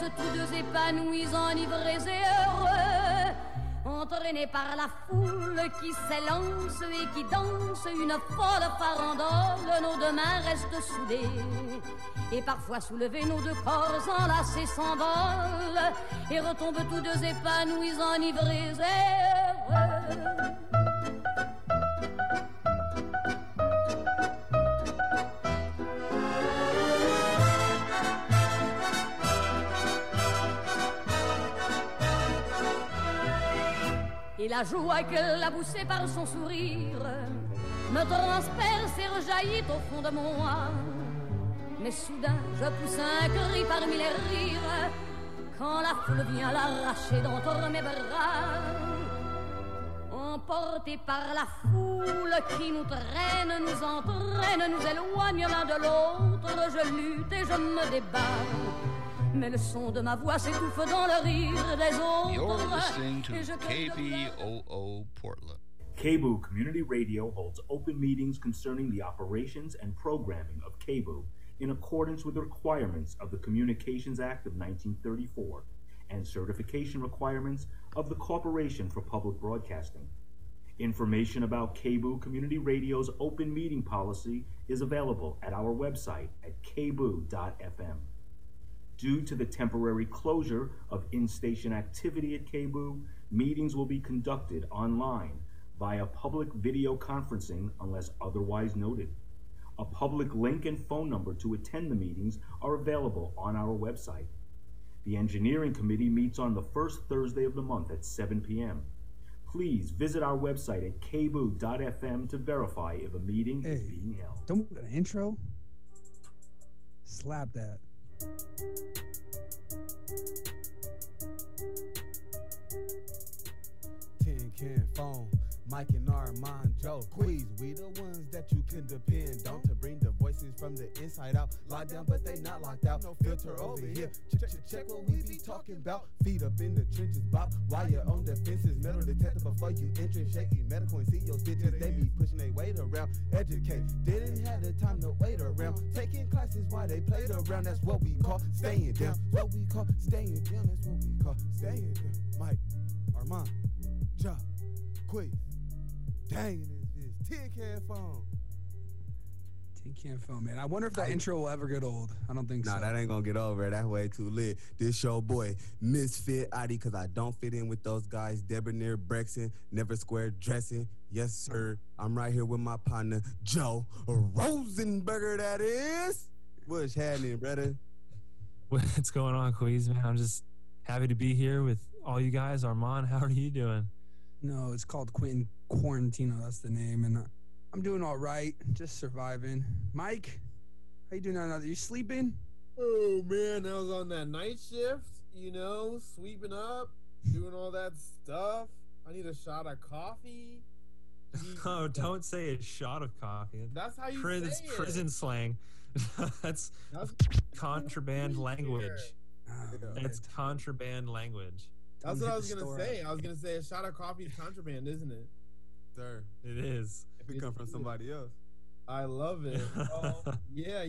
retombe tous deux épanouis, enivrés et heureux, entraînés par la foule qui s'élance et qui danse une folle farandole. Nos deux mains restent soudées et parfois soulevés, nos deux corps enlacés s'envolent et retombent tous deux épanouis, enivrés et heureux. Et la joie qu'elle a poussée par son sourire me transperce et rejaillit au fond de moi. Mais soudain, je pousse un cri parmi les rires quand la foule vient l'arracher d'entre mes bras. Emportés par la foule qui nous traîne, nous entraîne, nous éloigne l'un de l'autre, je lutte et je me débat. Mais le son de ma voix s'étouffe dans le rire des autres. You're listening to KBOO Portland. KBOO Community Radio holds open meetings concerning the operations and programming of KBOO in accordance with the requirements of the Communications Act of 1934 and certification requirements of the Corporation for Public Broadcasting. Information about KBOO Community Radio's open meeting policy is available at our website at kboo.fm. Due to the temporary closure of in-station activity at KBOO, meetings will be conducted online via public video conferencing unless otherwise noted. A public link and phone number to attend the meetings are available on our website. The Engineering Committee meets on the first Thursday of the month at 7 p.m. Please visit our website at kboo.fm to verify if a meeting is being held. Don't an intro? Slap that. Tin Can Phone, Mike and Armand Joe. Quiz, we the ones that you can depend on to bring the voices from the inside out. Locked down, but they not locked out. No filter over here. Check what we be talking about. Feet up in the trenches, bop. While you're on defenses, metal detector before you enter. Shaky medical and see your stitches. They be pushing their weight around. Educate, didn't have the time to wait around. Taking classes while they played around. That's what we call staying down. What we call staying down. That's what we call staying down. Mike, Armand, Ja, Quiz. Dang, this Tin Can Phone. Tin Can Phone, man. I wonder if that intro will ever get old. I don't think so. Nah, that ain't gonna get over. That way too lit. This show boy, Misfit ID, cause I don't fit in with those guys. Debonair Brexon, never square dressing. Yes, sir. I'm right here with my partner, Joe Rosenberger, that is. What's happening, brother? What's going on, Quiz, man? I'm just happy to be here with all you guys. Armand, how are you doing? No, it's called Quentin Quarantino. That's the name. And I'm doing all right. Just surviving. Mike, how you doing now? Are you sleeping? Oh, man. I was on that night shift, sweeping up, doing all that stuff. I need a shot of coffee. Oh, don't say a shot of coffee. That's how you say It's it. prison slang. That's contraband language. That's contraband language. That's what I was going to say. I was going to say a shot of coffee is contraband, isn't it? Sir, it is. If it comes from somebody else. I love it. Yeah,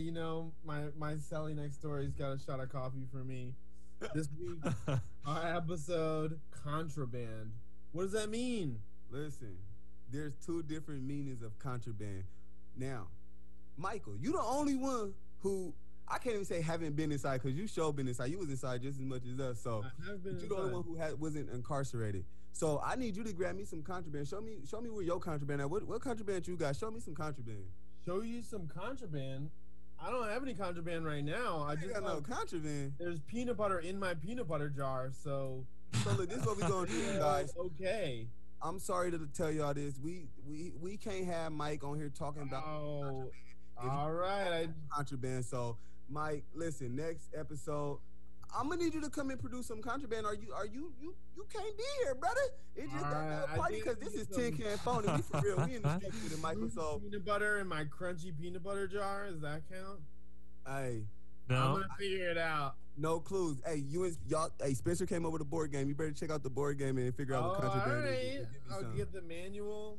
my Sally next door, he's got a shot of coffee for me. This week, our episode, contraband. What does that mean? Listen, there's two different meanings of contraband. Now, Michael, you the only one who, I can't even say haven't been inside, because you sure been inside. You was inside just as much as us. So, but you the only one who wasn't incarcerated. So I need you to grab me some contraband. Show me where your contraband at. What contraband you got? Show me some contraband. Show you some contraband? I don't have any contraband right now. I just got no contraband. There's peanut butter in my peanut butter jar, so look, this is what we gonna do, guys. Okay. I'm sorry to tell y'all this. We can't have Mike on here talking about contraband. All right. Contraband. So Mike, listen, next episode, I'm gonna need you to come and produce some contraband. You can't be here, brother. It's just a party because this is Tin Can Phone and we for real. We in the street with it, Michael. So peanut butter in my crunchy peanut butter jar. Does that count? Hey, no. I'm gonna figure it out. No clues. Hey, hey, Spencer came over the board game. You better check out the board game and figure out what contraband is. I'll get the manual.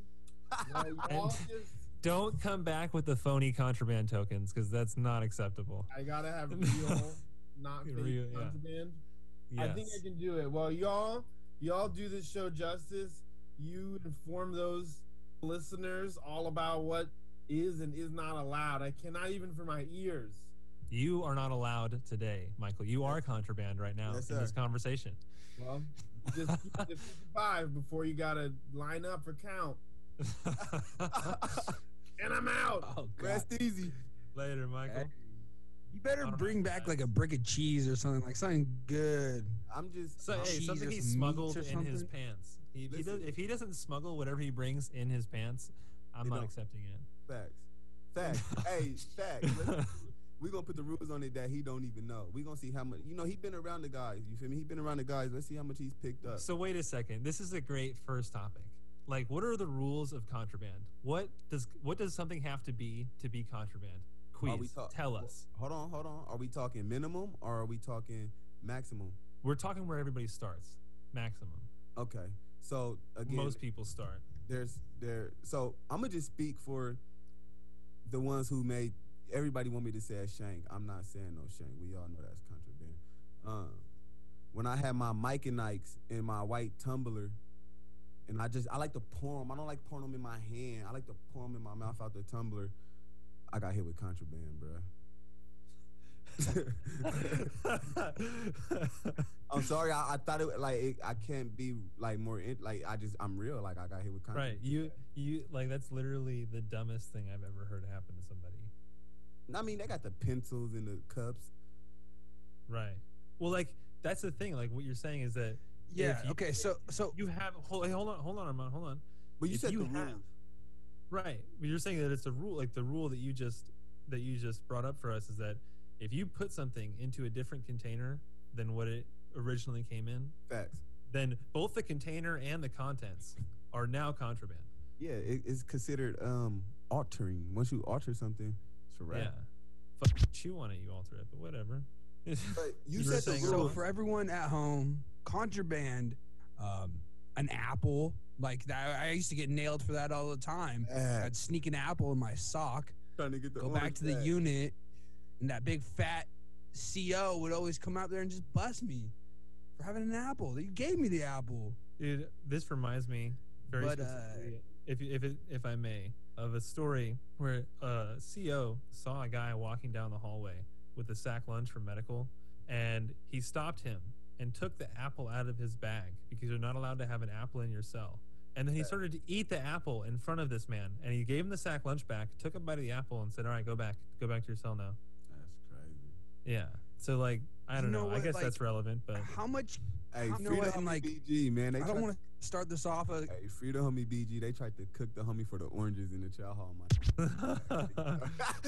Don't come back with the phony contraband tokens because that's not acceptable. I gotta have real, not fake contraband. I think I can do it. Well, y'all do this show justice. You inform those listeners all about what is and is not allowed. I cannot even for my ears. You are not allowed today, Michael. You are contraband right now in this conversation. Well, just keep it to 55 before you gotta line up for count. And I'm out. Oh, God. Rest easy. Later, Michael. You better bring back like a brick of cheese or something, like something good. I'm just So, hey, cheese something or he some smuggled meats or in his something? pants. Listen. If he doesn't smuggle whatever he brings in his pants, I'm not accepting it. facts. Hey, facts. We're gonna put the rules on it that he don't even know. We're gonna see how much, he been around the guys. You feel me? He been around the guys. Let's see how much he's picked up. So wait a second. This is a great first topic. Like, what are the rules of contraband? What does something have to be contraband? Quiz. Tell us. Hold on. Are we talking minimum or are we talking maximum? We're talking where everybody starts. Maximum. Okay. So again, Most people start. So I'm gonna just speak for the ones who made everybody want me to say a shank. I'm not saying no shank. We all know that's contraband. When I had my Mike and Ikes in my white tumbler, and I like to pour them. I don't like pouring them in my hand. I like to pour them in my mouth out the tumbler. I got hit with contraband, bro. I'm sorry. I thought I can't be like more I'm real. Like I got hit with contraband. Right. You like that's literally the dumbest thing I've ever heard happen to somebody. I mean, they got the pencils and the cups. Right. Well, like that's the thing. Like what you're saying is that Okay. So you have hold on, Armand, hold on. But you said the rule. Right. But you're saying that it's a rule. Like the rule that you just brought up for us is that if you put something into a different container than what it originally came in, facts, then both the container and the contents are now contraband. Yeah, it's considered altering. Once you alter something, it's a wrap. Yeah. Fuck, chew on it, you alter it, but whatever. But you were said saying So for everyone at home, contraband, an apple, like that, I used to get nailed for that all the time. I'd sneak an apple in my sock, trying to get the go back to the unit, and that big fat CO would always come out there and just bust me for having an apple. You gave me the apple. Dude, this reminds me very specifically, if I may, of a story where a CO saw a guy walking down the hallway with a sack lunch from medical, and he stopped him and took the apple out of his bag because you're not allowed to have an apple in your cell. And then he started to eat the apple in front of this man, and he gave him the sack lunch back, took a bite of the apple, and said, "All right, go back to your cell now." That's crazy. Yeah. So like, I don't know. what, I guess like, that's relevant, but How much? Hey, You know free what, the and, homie like, BG, man. I don't want to start this off. Hey, free the homie BG. They tried to cook the homie for the oranges in the chow hall, man.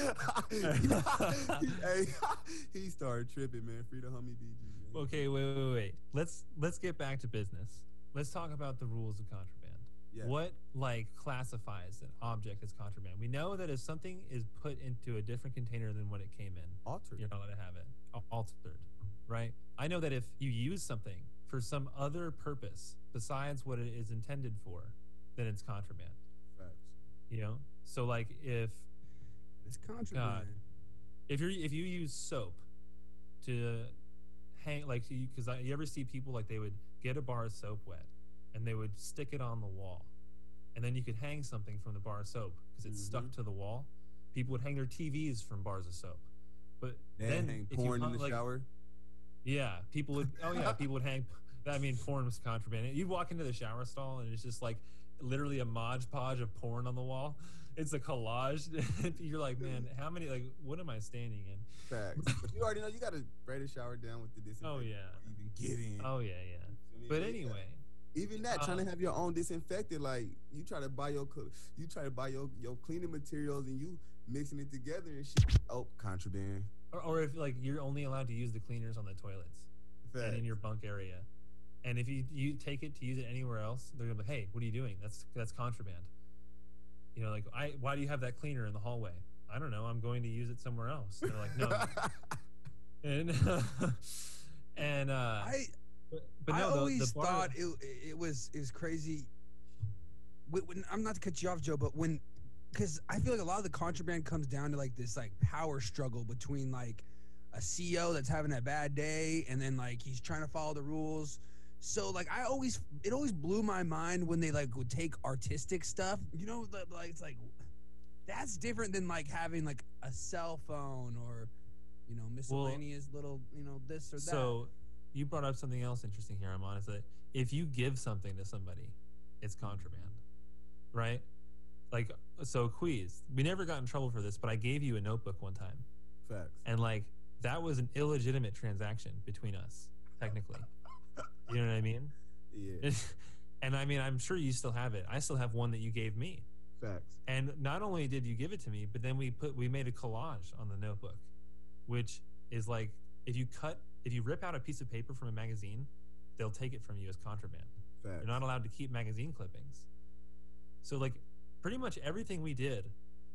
He started tripping, man. Free the homie BG. Man. okay, wait. Let's get back to business. Let's talk about the rules of contraband. Yeah. What like classifies an object as contraband? We know that if something is put into a different container than what it came in, Altered. you're not allowed to have it. Altered, right? I know that if you use something for some other purpose besides what it is intended for, then it's contraband. Facts. You know? So like if It's contraband. if you use soap to hang, like, because you ever see people like they would get a bar of soap wet and they would stick it on the wall, and then you could hang something from the bar of soap because it's stuck to the wall. People would hang their TVs from bars of soap, but then hang if you porn in hung, the shower. Yeah, people would. Oh yeah, people would hang. I mean, porn was contraband. You'd walk into the shower stall and it's just like literally a Mod Podge of porn on the wall. It's a collage. You're like, man, how many? Like, what am I standing in? Facts. But you already know you got to spray the shower down with the disinfectant. Oh yeah. Even get in. Oh yeah. But anyway, even that, trying to have your own disinfectant, like you try to buy your cleaning materials and you mixing it together and shit. Oh, contraband. or if like you're only allowed to use the cleaners on the toilets and in your bunk area, and if you take it to use it anywhere else, they're gonna be, hey, what are you doing? That's contraband. You know, like why do you have that cleaner in the hallway? I don't know. I'm going to use it somewhere else. And they're like, no. and but no, I always the bar, thought it was crazy. I'm not to cut you off, Joe, but because I feel like a lot of the contraband comes down to like this like power struggle between like a CEO that's having a bad day, and then like he's trying to follow the rules. So like it always blew my mind when they like would take artistic stuff. You know, like it's like that's different than like having like a cell phone or miscellaneous little this or that. So you brought up something else interesting here, Armand, is that if you give something to somebody, it's contraband, right? Like, so Queez, we never got in trouble for this, but I gave you a notebook one time. Facts. And like, that was an illegitimate transaction between us, technically. You know what I mean? Yeah. And I mean, I'm sure you still have it. I still have one that you gave me. Facts. And not only did you give it to me, but then we made a collage on the notebook, which is like, if you rip out a piece of paper from a magazine, they'll take it from you as contraband. Facts. You're not allowed to keep magazine clippings. So like, pretty much everything we did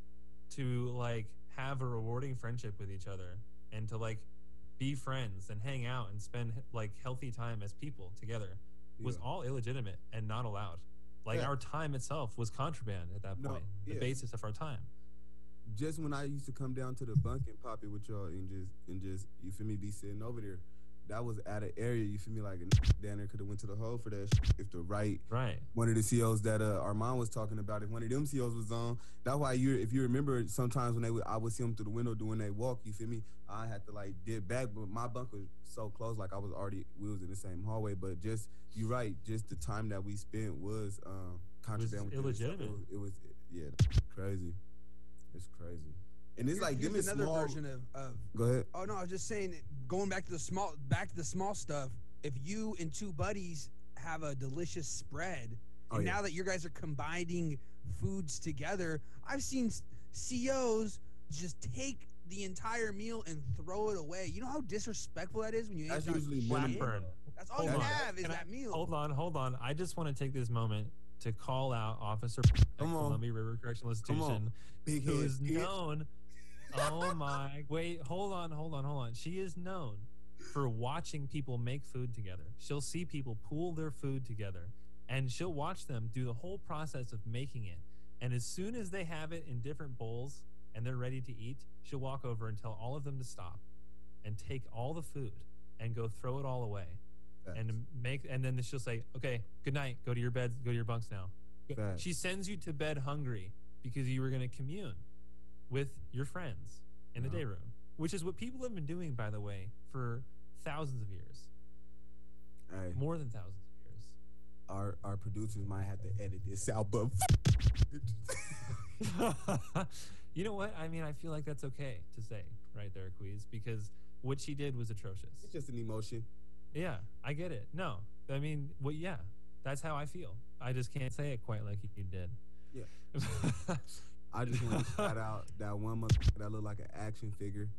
to like have a rewarding friendship with each other and to like be friends and hang out and spend like healthy time as people together was all illegitimate and not allowed. Like our time itself was contraband at that point, the basis of our time. Just when I used to come down to the bunk and pop it with y'all and just you feel me, be sitting over there, that was at an area, you feel me, like down there could have went to the hole for that if the right one of the COs that Armand was talking about, if one of them COs was on. That's why if you remember, sometimes when I would see them through the window doing their walk, you feel me, I had to like dip back, but my bunk was so close, like we was in the same hallway. But just you're right, just the time that we spent was contraband. It was illegitimate. It was crazy. It's crazy. And it's like here's another version of. Go ahead. Oh no, I was just saying, going back to the small stuff. If you and two buddies have a delicious spread, and now that you guys are combining foods together, I've seen CEOs just take the entire meal and throw it away. You know how disrespectful that is when you. That's usually Blackburn. That's all you have is that meal. Hold on. I just want to take this moment to call out Officer Columbia River Correctional Institution, who is known. Oh my! Wait, hold on. She is known for watching people make food together. She'll see people pool their food together, and she'll watch them do the whole process of making it. And as soon as they have it in different bowls and they're ready to eat, she'll walk over and tell all of them to stop and take all the food and go throw it all away. And then she'll say, "Okay, good night. Go to your beds. Go to your bunks now." She sends you to bed hungry because you were going to commune with your friends in the day room, which is what people have been doing, by the way, for thousands of years. More than thousands of years. Our producers might have to edit this out, but you know what? I mean, I feel like that's okay to say right there, Queez, because what she did was atrocious. It's just an emotion. Yeah, I get it. No, I mean, that's how I feel. I just can't say it quite like you did. Yeah. I just want to shout out that one that looked like an action figure.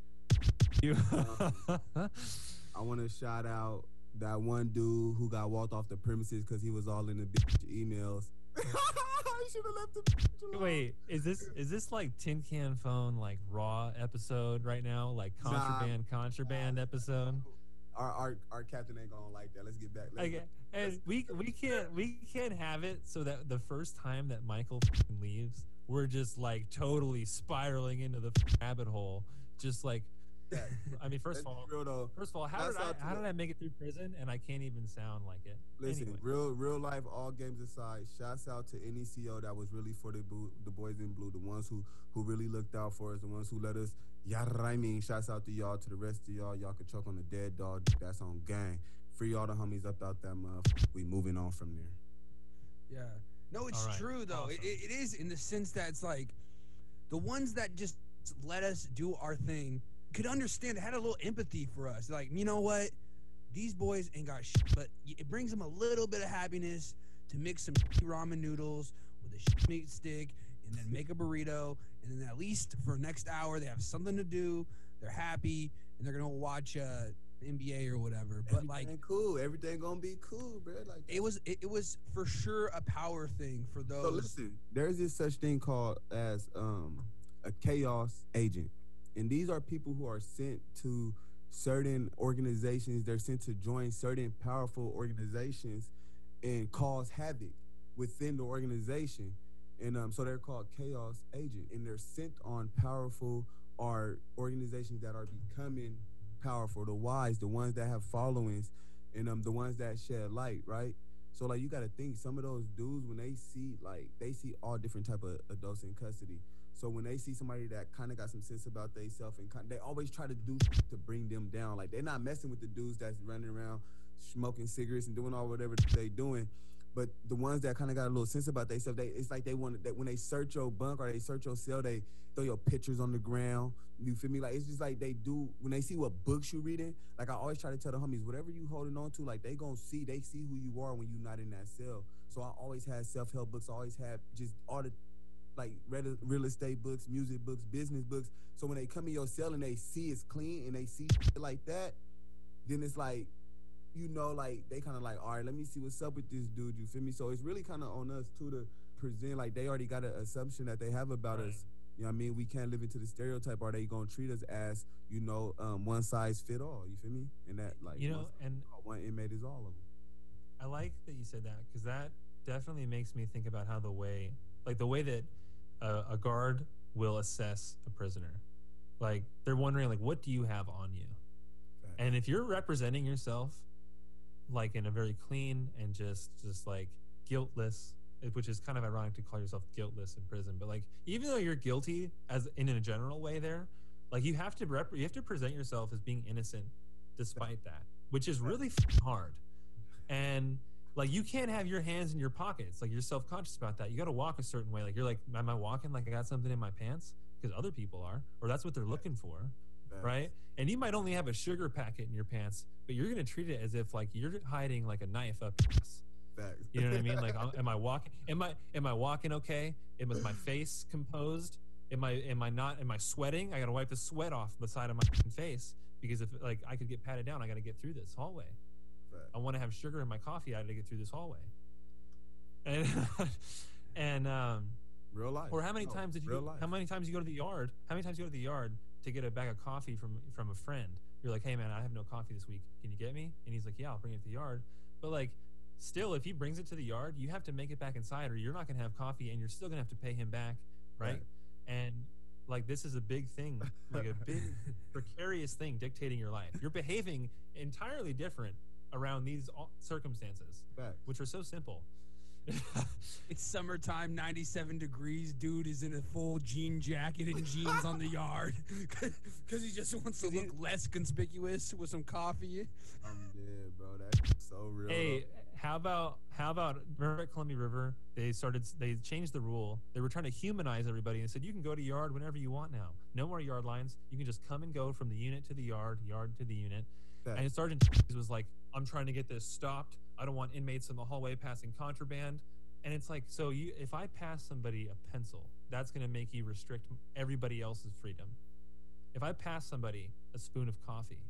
I want to shout out that one dude who got walked off the premises because he was all in the emails. I should have left the alone. Wait, is this like Tin Can Phone like Raw episode right now? Like contraband episode? Our captain ain't gonna like that. Let's get back. And we can't have it so that the first time that Michael leaves, we're just like totally spiraling into the rabbit hole. Just like, I mean, first of all, how did I make it through prison and I can't even sound like it? Listen, anyway. real life, all games aside, shouts out to any CO that was really for the boys in blue, the ones who really looked out for us, the ones who let us. Shouts out to y'all. To the rest of y'all can choke on the dead dog. That's on gang. Free all the homies up out that motherfucker. We moving on from there. Yeah. No, it's true though. Awesome. It is in the sense that it's like the ones that just let us do our thing could understand, had a little empathy for us. Like, you know what? These boys ain't got shit, but it brings them a little bit of happiness to mix some ramen noodles with a meat stick and then make a burrito. And then at least for next hour, they have something to do. They're happy and they're going to watch NBA or whatever. But everything gonna be cool, bro. Like it was for sure a power thing for those. So listen, there's this such thing called as a chaos agent, and these are people who are sent to certain organizations. They're sent to join certain powerful organizations and cause havoc within the organization, and so they're called chaos agent, and they're sent on powerful organizations that are becoming powerful, the wise, the ones that have followings, and the ones that shed light, right? So like you got to think some of those dudes when they see all different type of adults in custody. So when they see somebody that kind of got some sense about themselves and they always try to do to bring them down. Like they're not messing with the dudes that's running around smoking cigarettes and doing all whatever they doing. But the ones that kind of got a little sense about themselves, it's like they want that when they search your bunk or they search your cell, they throw your pictures on the ground. You feel me? Like it's just like they do when they see what books you reading. Like I always try to tell the homies, whatever you holding on to, like they see who you are when you not in that cell. So I always had self-help books. I always had just all the like real estate books, music books, business books. So when they come in your cell and they see it's clean and they see shit like that, then it's like, you know, like they kind of like, all right, let me see what's up with this dude. You feel me? So it's really kind of on us too to present like they already got an assumption that they have about us. You know what I mean? We can't live into the stereotype. Are they gonna treat us as, you know, one size fit all? You feel me? And that like, you know, and one inmate is all of them. I like that you said that because that definitely makes me think about how the way that a guard will assess a prisoner. Like they're wondering like, what do you have on you? Right. And if you're representing yourself like in a very clean and just like guiltless, which is kind of ironic to call yourself guiltless in prison, but like even though you're guilty as in a general way there, like you have to present yourself as being innocent despite that, which is really hard. And like you can't have your hands in your pockets. Like you're self-conscious about that. You got to walk a certain way. Like you're like, am I walking like I got something in my pants? Because other people are, or that's what they're looking for, right? And you might only have a sugar packet in your pants, but you're gonna treat it as if like you're hiding like a knife up your ass. You know what I mean? Like, am I walking? Am I walking okay? Is my face composed? Am I sweating? I gotta wipe the sweat off the side of my face because if like I could get patted down, I gotta get through this hallway. I want to have sugar in my coffee. I got to get through this hallway. And real life. Or how many times you go to the yard? How many times you go to the yard to get a bag of coffee from a friend? You're like, hey man, I have no coffee this week. Can you get me? And he's like, yeah, I'll bring it to the yard. But like, still, if he brings it to the yard, you have to make it back inside, or you're not gonna have coffee, and you're still gonna have to pay him back, right? And like, this is a big thing, like a big precarious thing dictating your life. You're behaving entirely different around these circumstances, which are so simple. It's summertime, 97 degrees. Dude is in a full jean jacket and jeans on the yard because he just wants to look less conspicuous with some coffee. I'm dead, bro. That's so real. Hey, how about remember at Columbia River, they changed the rule. They were trying to humanize everybody and said you can go to yard whenever you want now. No more yard lines. You can just come and go from the unit to the yard to the unit. And Sergeant was like, I'm trying to get this stopped. I don't want inmates in the hallway passing contraband. And it's like, so if I pass somebody a pencil, that's going to make you restrict everybody else's freedom. If I pass somebody a spoon of coffee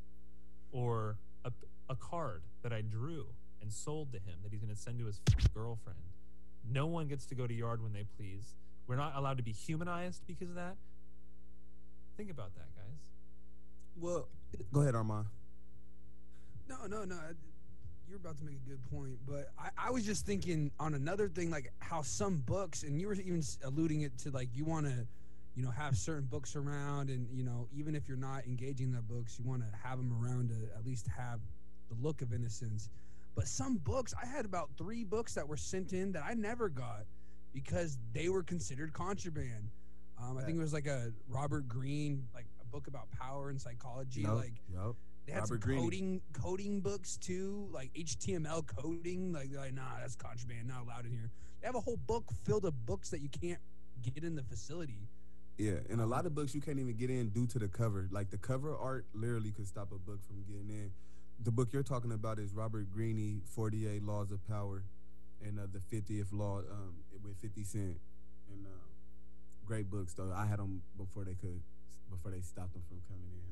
or a card that I drew and sold to him that he's going to send to his girlfriend, no one gets to go to yard when they please. We're not allowed to be humanized because of that. Think about that, guys. Well, go ahead, Armand. No. You're about to make a good point, but I was just thinking on another thing, like how some books, and you were even alluding it to, like you want to, you know, have certain books around, and you know, even if you're not engaging in the books, you want to have them around to at least have the look of innocence. But some books, I had about 3 books that were sent in that I never got because they were considered contraband. I think it was like a Robert Greene, like a book about power and psychology, They had Robert some coding books too, like HTML coding. Like they're like, nah, that's contraband, not allowed in here. They have a whole book filled of books that you can't get in the facility. Yeah, and a lot of books you can't even get in due to the cover. Like the cover art literally could stop a book from getting in. The book you're talking about is Robert Greene, 48 Laws of Power, and the 50th Law with 50 Cent. And great books though. I had them before they stopped them from coming in.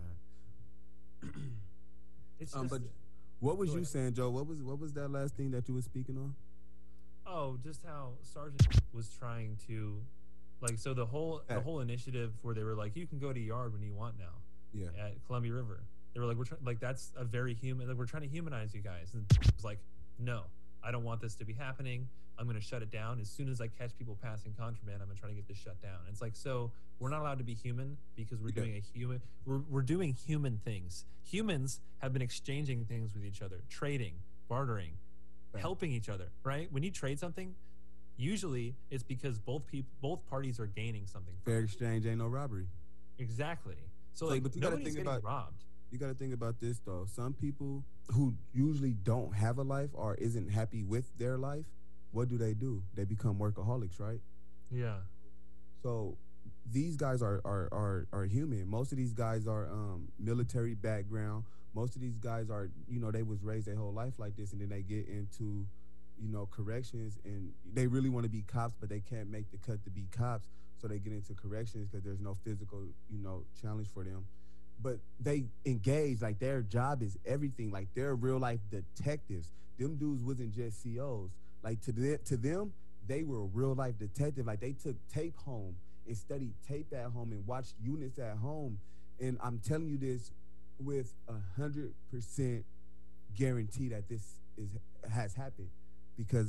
It's just, but what was you saying, Joe? What was that last thing that you were speaking on? Oh, just how Sergeant was trying to, like, so the whole initiative where they were like, you can go to yard when you want now. Yeah. At Columbia River, they were like, that's a very human. Like, we're trying to humanize you guys, and it was like, no, I don't want this to be happening. I'm going to shut it down. As soon as I catch people passing contraband, I'm going to try to get this shut down. It's like, so we're not allowed to be human because we're doing we're doing human things. Humans have been exchanging things with each other, trading, bartering, helping each other, right? When you trade something, usually it's because both parties are gaining something. Fair exchange ain't no robbery. Exactly. So like, but you nobody's getting robbed. You got to think about this though. Some people who usually don't have a life or isn't happy with their life, what do? They become workaholics, right? Yeah. So these guys are human. Most of these guys are military background. Most of these guys are, they was raised their whole life like this, and then they get into, corrections, and they really want to be cops, but they can't make the cut to be cops, so they get into corrections because there's no physical, challenge for them. But they engage, like their job is everything. Like they're real life detectives. Them dudes wasn't just COs. Like to them, they were real life detective. Like they took tape home and studied tape at home and watched units at home. And I'm telling you this with 100% guarantee that this has happened because,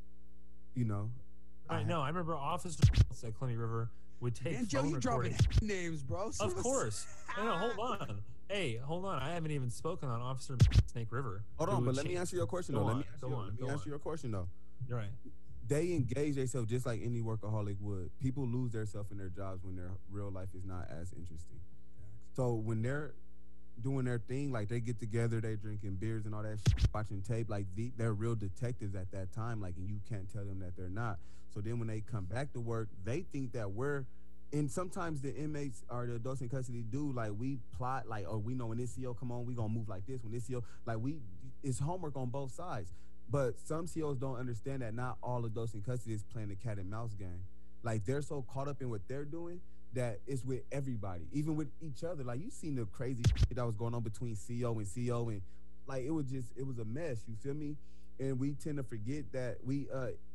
I know. I remember officers at Columbia River would take and Joe, you dropping names, bro. Of course. No, hold on. Hey, hold on. I haven't even spoken on Officer Snake River. Hold on, but let me answer your question, though. Let me answer your question, though. You're right. They engage themselves just like any workaholic would. People lose themselves in their jobs when their real life is not as interesting. So when they're doing their thing, like they get together, they drinking beers and all that shit, watching tape, like they're real detectives at that time, like, and you can't tell them that they're not. So then when they come back to work, they think that and sometimes the inmates or the adults in custody do, like, we plot, like, oh, we know when this CO come on, we gonna move like this. When this CO, like, it's homework on both sides. But some COs don't understand that not all adults in custody is playing the cat and mouse game. Like, they're so caught up in what they're doing that it's with everybody, even with each other. Like, you seen the crazy shit that was going on between CO and CO, and like it was a mess. You feel me? And we tend to forget that we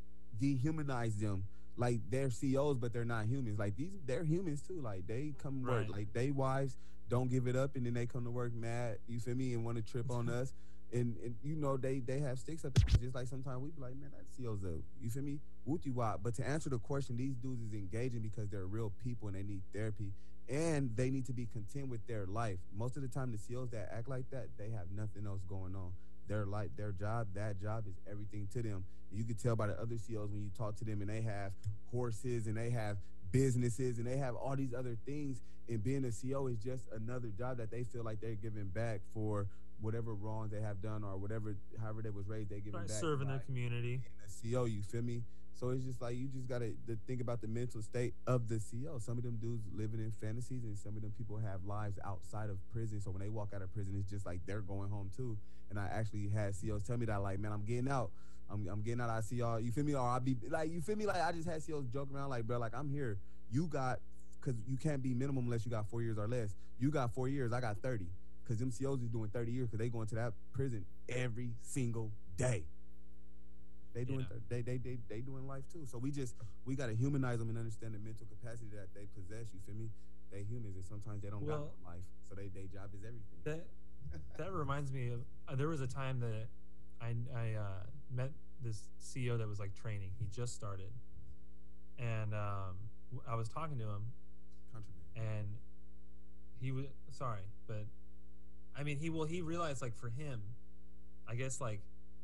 dehumanize them. Like, they're COs, but they're not humans. Like, they're humans too. Like, they come to work, like, they wives don't give it up, and then they come to work mad. You feel me? And want to trip on us. And they have sticks up there. Just like sometimes we be like, man, that CO's up. You feel me? Wooty wop. But to answer the question, these dudes is engaging because they're real people and they need therapy. And they need to be content with their life. Most of the time, the COs that act like that, they have nothing else going on. Their life, their job, that job is everything to them. You can tell by the other COs when you talk to them, and they have horses and they have businesses and they have all these other things. And being a CO is just another job that they feel like they're giving back for whatever wrongs they have done or however they was raised, they giving back. Serving their community. In the CO, you feel me? So it's just like, you just got to think about the mental state of the CO. Some of them dudes living in fantasies, and some of them people have lives outside of prison. So when they walk out of prison, it's just like they're going home too. And I actually had COs tell me that, like, man, I'm getting out. I'm getting out. I see y'all. You feel me? Or I be like, you feel me? Like, I just had COs joke around, like, bro, like, I'm here. You got, because you can't be minimum unless you got 4 years or less. You got 4 years. I got 30. Because them COs is doing 30 years because they go into that prison every single day. They doing they doing life too. So we gotta humanize them and understand the mental capacity that they possess. You feel me? They humans, and sometimes they don't got no life. So they job is everything. That reminds me of there was a time that I met this CO that was like training. He just started, and I was talking to him, and he was sorry, but I mean he realized, like, for him, I guess, like,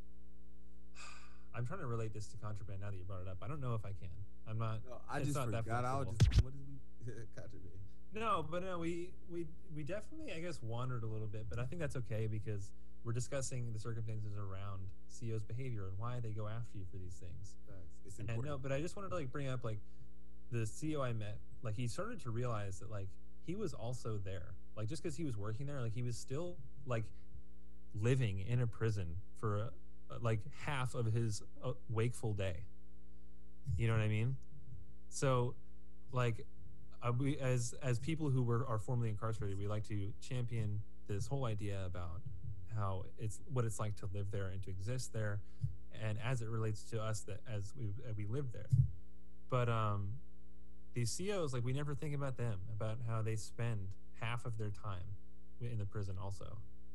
I'm trying to relate this to contraband now that you brought it up. I don't know if I can. I'm not. No, I just forgot. What is we contraband? No, but no, we definitely, I guess, wandered a little bit, but I think that's okay because we're discussing the circumstances around CO's behavior and why they go after you for these things. It's important. And no, but I just wanted to, like, bring up, like, the CO I met. Like, he started to realize that, like, he was also there. Like, just because he was working there, like, he was still, like, living in a prison for like half of his wakeful day. You know what I mean? So, like, we as people who are formerly incarcerated, we like to champion this whole idea about how what it's like to live there and to exist there, and as it relates to us that as we live there. But these COs, like, we never think about them, about how they spend half of their time in the prison also.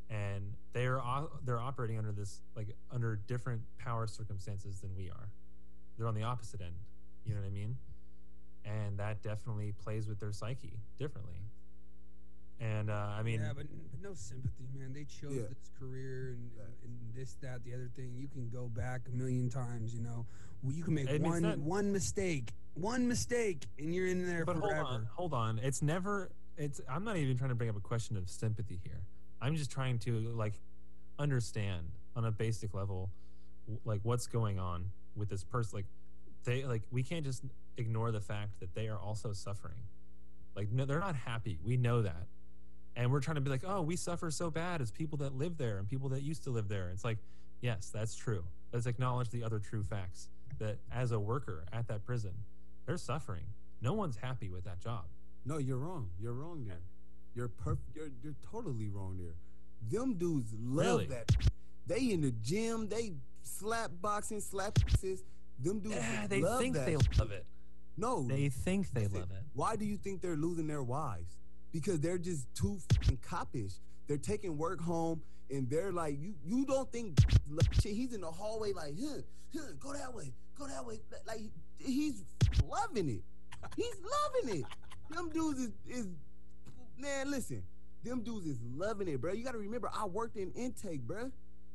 and they're operating under this, like, under different power circumstances than we are. They're on the opposite end. You know what I mean? And that definitely plays with their psyche differently. And I mean, yeah, but no sympathy, man. They chose this career and this, that, the other thing. You can go back a million times, you know. You can make one mistake, and you're in there forever. Hold on. I'm not even trying to bring up a question of sympathy here. I'm just trying to, like, understand on a basic level, like, what's going on with this person. Like, we can't just ignore the fact that they are also suffering. Like, no, they're not happy. We know that. And we're trying to be like, oh, we suffer so bad as people that live there and people that used to live there. It's like, yes, that's true. Let's acknowledge the other true facts, that as a worker at that prison, they're suffering. No one's happy with that job. No, you're wrong. You're wrong there. You're totally wrong there. Them dudes love that. They in the gym, they slap boxing, slap boxes. Them dudes they love think that they shit. love it. No. They think they love it. Why do you think they're losing their wives? Because they're just too fucking coppish. They're taking work home, and they're like, you don't think shit. He's in the hallway like, go that way. Like, he's loving it. He's loving it. Them dudes is man, listen. Them dudes is loving it, bro. You got to remember, I worked in intake, bro.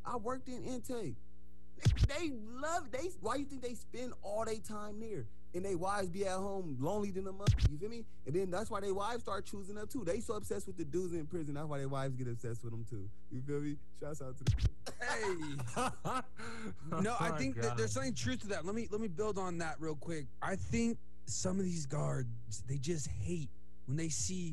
They love. Why you think they spend all their time there? And they wives be at home lonely than a mother. You feel me? And then that's why they wives start choosing up too. They so obsessed with the dudes in prison. That's why their wives get obsessed with them too. You feel me? Shouts out to them. Hey. No, I think that there's something truth to that. Let me build on that real quick. I think some of these guards, they just hate when they see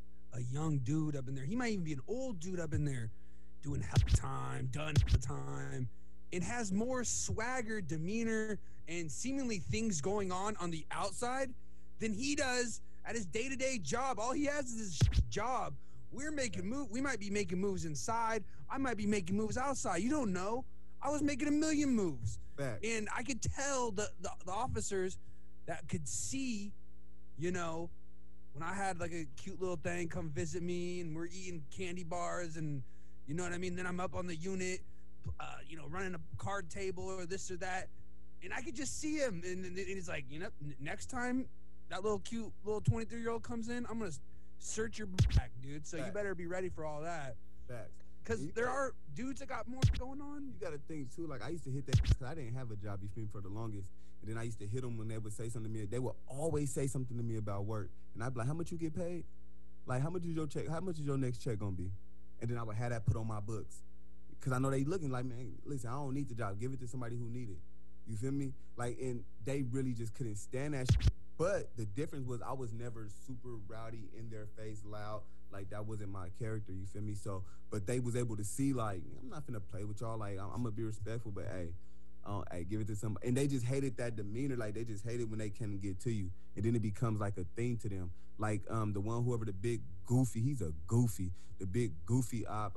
a young dude up in there. He might even be an old dude up in there doing hell time, done the time. It has more swagger, demeanor, and seemingly things going on the outside than he does at his day-to-day job. All he has is his job. We're making moves. We might be making moves inside. I might be making moves outside. You don't know. I was making a million moves. Fact. And I could tell the officers that could see, you know, when I had like a cute little thing come visit me and we're eating candy bars and, you know what I mean? Then I'm up on the unit, you know, running a card table or this or that. And I could just see him. And he's like, you know, next time that little cute little 23-year-old comes in, I'm going to search your back, dude. So you better be ready for all that. Facts. Because there are dudes that got more going on. You got to think, too. Like, I used to hit that because I didn't have a job, you feel me, for the longest. And then I used to hit them when they would say something to me. They would always say something to me about work. And I'd be like, how much you get paid? Like, how much is your check? How much is your next check going to be? And then I would have that put on my books. Because I know they looking like, man, listen, I don't need the job. Give it to somebody who need it. You feel me? Like, and they really just couldn't stand that shit. But the difference was I was never super rowdy, in their face, loud. Like, that wasn't my character, you feel me? So, but they was able to see, like, I'm not finna play with y'all. Like, I'm gonna be respectful, but hey, give it to somebody. And they just hated that demeanor. Like, they just hated when they can't get to you. And then it becomes like a thing to them. Like, the one, whoever the big goofy, he's a goofy. The big goofy op,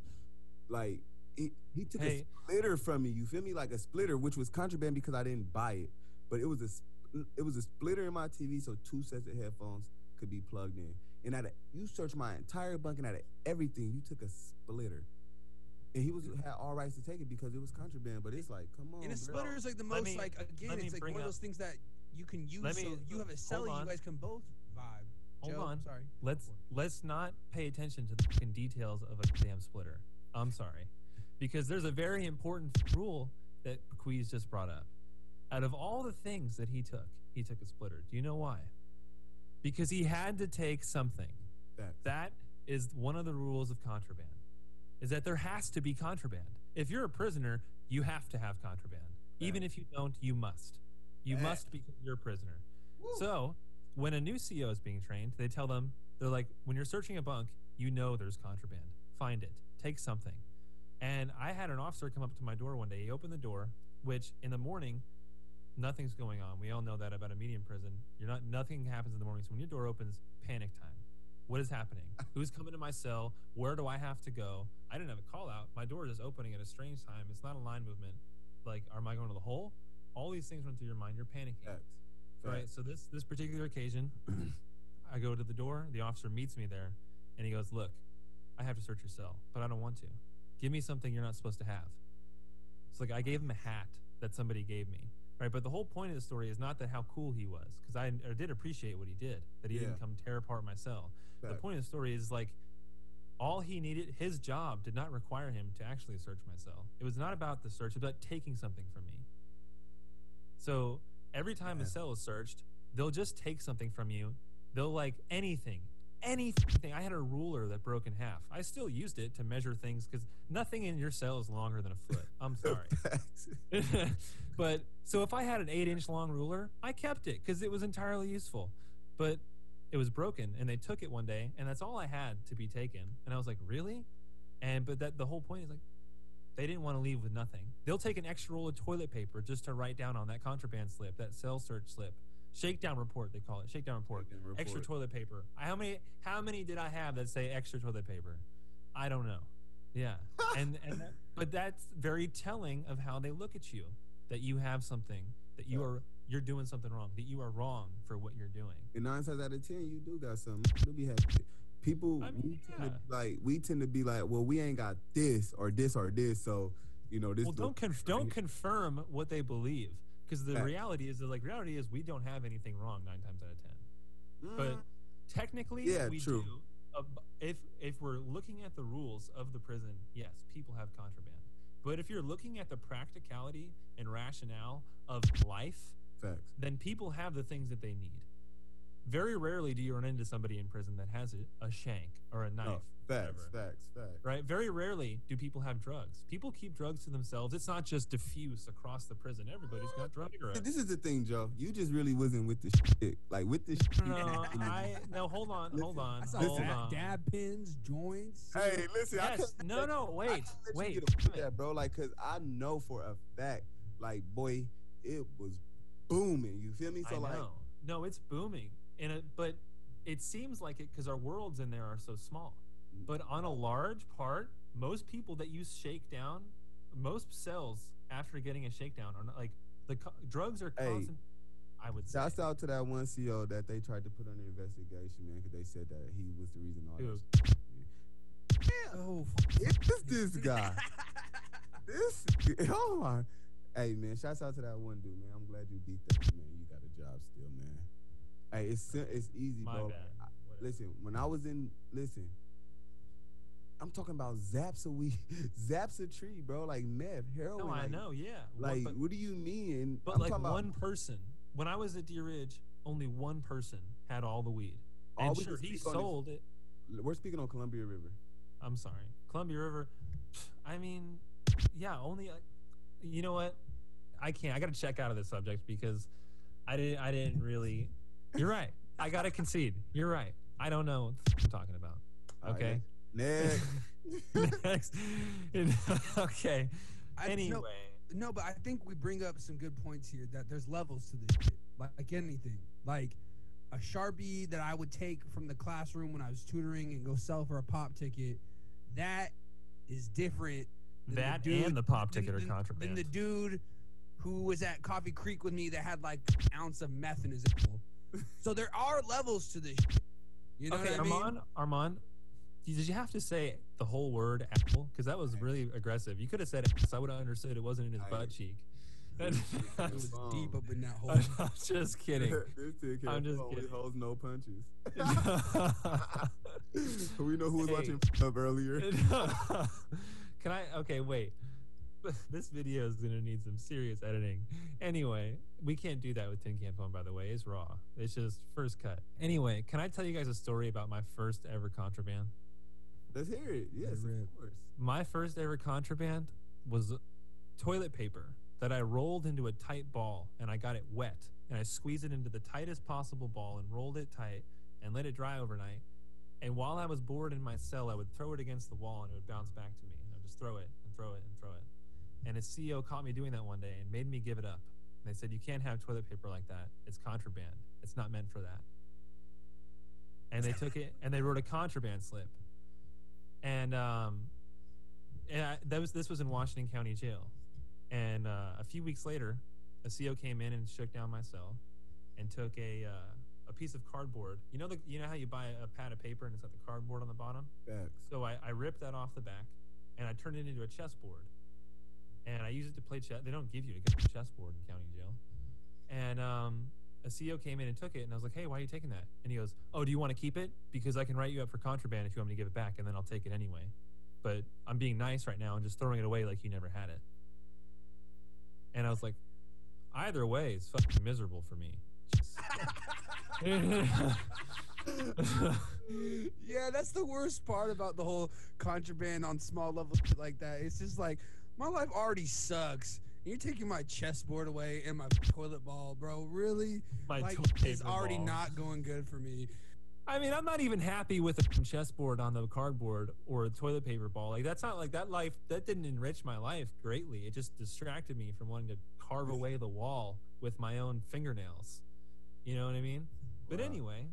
like, he took a splitter from me, you feel me? Like a splitter, which was contraband because I didn't buy it. But it was a splitter in my TV, so 2 sets of headphones could be plugged in. And you searched my entire bunk, and out of everything, you took a splitter. And he had all rights to take it because it was contraband. But it's like, come on. And a splitter is like the most, like, again, it's like one of those things that you can use. So you have a celly, you guys can both vibe. Hold Joe, on. Sorry. Let's not pay attention to the fucking details of a damn splitter. I'm sorry. Because there's a very important rule that Bequeeze just brought up. Out of all the things that he took a splitter. Do you know why? Because he had to take something. That is one of the rules of contraband, is that there has to be contraband. If you're a prisoner, you have to have contraband. Even if you don't, you must. You must because you're a prisoner. Woo. So when a new CO is being trained, they tell them, they're like, when you're searching a bunk, you know there's contraband. Find it. Take something. And I had an officer come up to my door one day. He opened the door, which in the morning, nothing's going on. We all know that about a medium prison. Nothing happens in the morning. So when your door opens, panic time. What is happening? Who's coming to my cell? Where do I have to go? I didn't have a call out. My door is just opening at a strange time. It's not a line movement. Like, am I going to the hole? All these things run through your mind. You're panicking. Right? So this particular occasion, I go to the door. The officer meets me there. And he goes, look, I have to search your cell, but I don't want to. Give me something you're not supposed to have. It's like I gave him a hat that somebody gave me, right? But the whole point of the story is not that how cool he was, because I did appreciate what he did, that he didn't come tear apart my cell. The point of the story is like all he needed, his job did not require him to actually search my cell. It was not about the search, it was about taking something from me. So every time a cell is searched, they'll just take something from you. They'll like anything. I had a ruler that broke in half. I still used it to measure things because nothing in your cell is longer than a foot. I'm sorry. But so if I had an 8-inch long ruler, I kept it because it was entirely useful. But it was broken and they took it one day and that's all I had to be taken. And I was like, really? But the whole point is like, they didn't want to leave with nothing. They'll take an extra roll of toilet paper just to write down on that contraband slip, that cell search slip. Shakedown report, they call it. Shakedown report. Extra toilet paper. How many did I have that say extra toilet paper? I don't know. Yeah. But that's very telling of how they look at you. That you have something, that you're doing something wrong, that you are wrong for what you're doing. And 9 times out of 10, you do got something. You'll be happy. People, we tend to be like, well, we ain't got this or this or this, so this. Well, don't confirm what they believe, because the reality is we don't have anything wrong 9 times out of 10. But technically, we true. Do. If we're looking at the rules of the prison, yes, people have contraband. But if you're looking at the practicality and rationale of life, then people have the things that they need. Very rarely do you run into somebody in prison that has a shank or a knife. No, facts. Right? Very rarely do people have drugs. People keep drugs to themselves. It's not just diffuse across the prison. Everybody's got drugs. This is the thing, Joe. You just really wasn't with the shit. Like with the shit. No, hold on. I saw dab pins, joints. Hey, listen. Yes. Wait. That, bro. Like, cause I know for a fact, like, boy, it was booming. You feel me? So no, it's booming. But it seems like it because our worlds in there are so small. But on a large part, most people that use shakedown, most cells after getting a shakedown are not like drugs are constant. I would say. Shouts out to that one CO that they tried to put under investigation, man, because they said that he was the reason all this. Oh, it's this guy. Oh my. Hey man, shouts out to that one dude, man. I'm glad you beat that, man. You got a job still, man. Hey, it's easy, My bro. bad. Listen, when I was I'm talking about zaps a weed, zaps a tree, bro. Like meth, heroin. No, I know, yeah. Like, what do you mean? But like one person. When I was at Deer Ridge, only one person had all the weed. And sure, he sold it. We're speaking on Columbia River. I'm sorry, Columbia River. I mean, yeah, only. You know what? I can't. I got to check out of this subject because I didn't really. You're right. I got to concede. You're right. I don't know what I'm talking about. Okay. Next. Next. Okay. Anyway. No, but I think we bring up some good points here that there's levels to this shit. Like anything. Like a Sharpie that I would take from the classroom when I was tutoring and go sell for a pop ticket, that is different. That and the pop ticket are contraband. Than the dude who was at Coffee Creek with me that had like an ounce of meth in his apple. So there are levels to this shit. You know what I mean? Armand, did you have to say the whole word apple? Because that was really aggressive. You could have said ass. I would have understood it wasn't in his butt cheek. It was deep up in that hole. I'm just kidding. I'm just kidding. Holds no punches. We know who was watching up earlier. Can I? Okay, wait. This video is going to need some serious editing. Anyway, we can't do that with Tin Can Phone, by the way. It's raw. It's just first cut. Anyway, can I tell you guys a story about my first ever contraband? Let's hear it. Yes, of course. My first ever contraband was toilet paper that I rolled into a tight ball, and I got it wet. And I squeezed it into the tightest possible ball and rolled it tight and let it dry overnight. And while I was bored in my cell, I would throw it against the wall, and it would bounce back to me. And I would just throw it and throw it and throw it. And his CEO caught me doing that one day and made me give it up. And they said, you can't have toilet paper like that. It's contraband. It's not meant for that. And they took it and they wrote a contraband slip. And this was in Washington County Jail. And a few weeks later, a CO came in and shook down my cell and took a a piece of cardboard. You know how you buy a pad of paper and it's got the cardboard on the bottom? Facts. So I ripped that off the back and I turned it into a chessboard. And I use it to play chess. They don't give you to get a chessboard in county jail. And a CEO came in and took it, and I was like, hey, why are you taking that? And he goes, oh, do you want to keep it? Because I can write you up for contraband if you want me to give it back, and then I'll take it anyway. But I'm being nice right now and just throwing it away like you never had it. And I was like, either way, it's fucking miserable for me. Yeah, that's the worst part about the whole contraband on small level shit like that. It's just like, my life already sucks. You're taking my chessboard away and my toilet ball, bro. Really? It's already not going good for me. I mean, I'm not even happy with a chessboard on the cardboard or a toilet paper ball. Like, that's not like that life. That didn't enrich my life greatly. It just distracted me from wanting to carve away the wall with my own fingernails. You know what I mean? But anyway,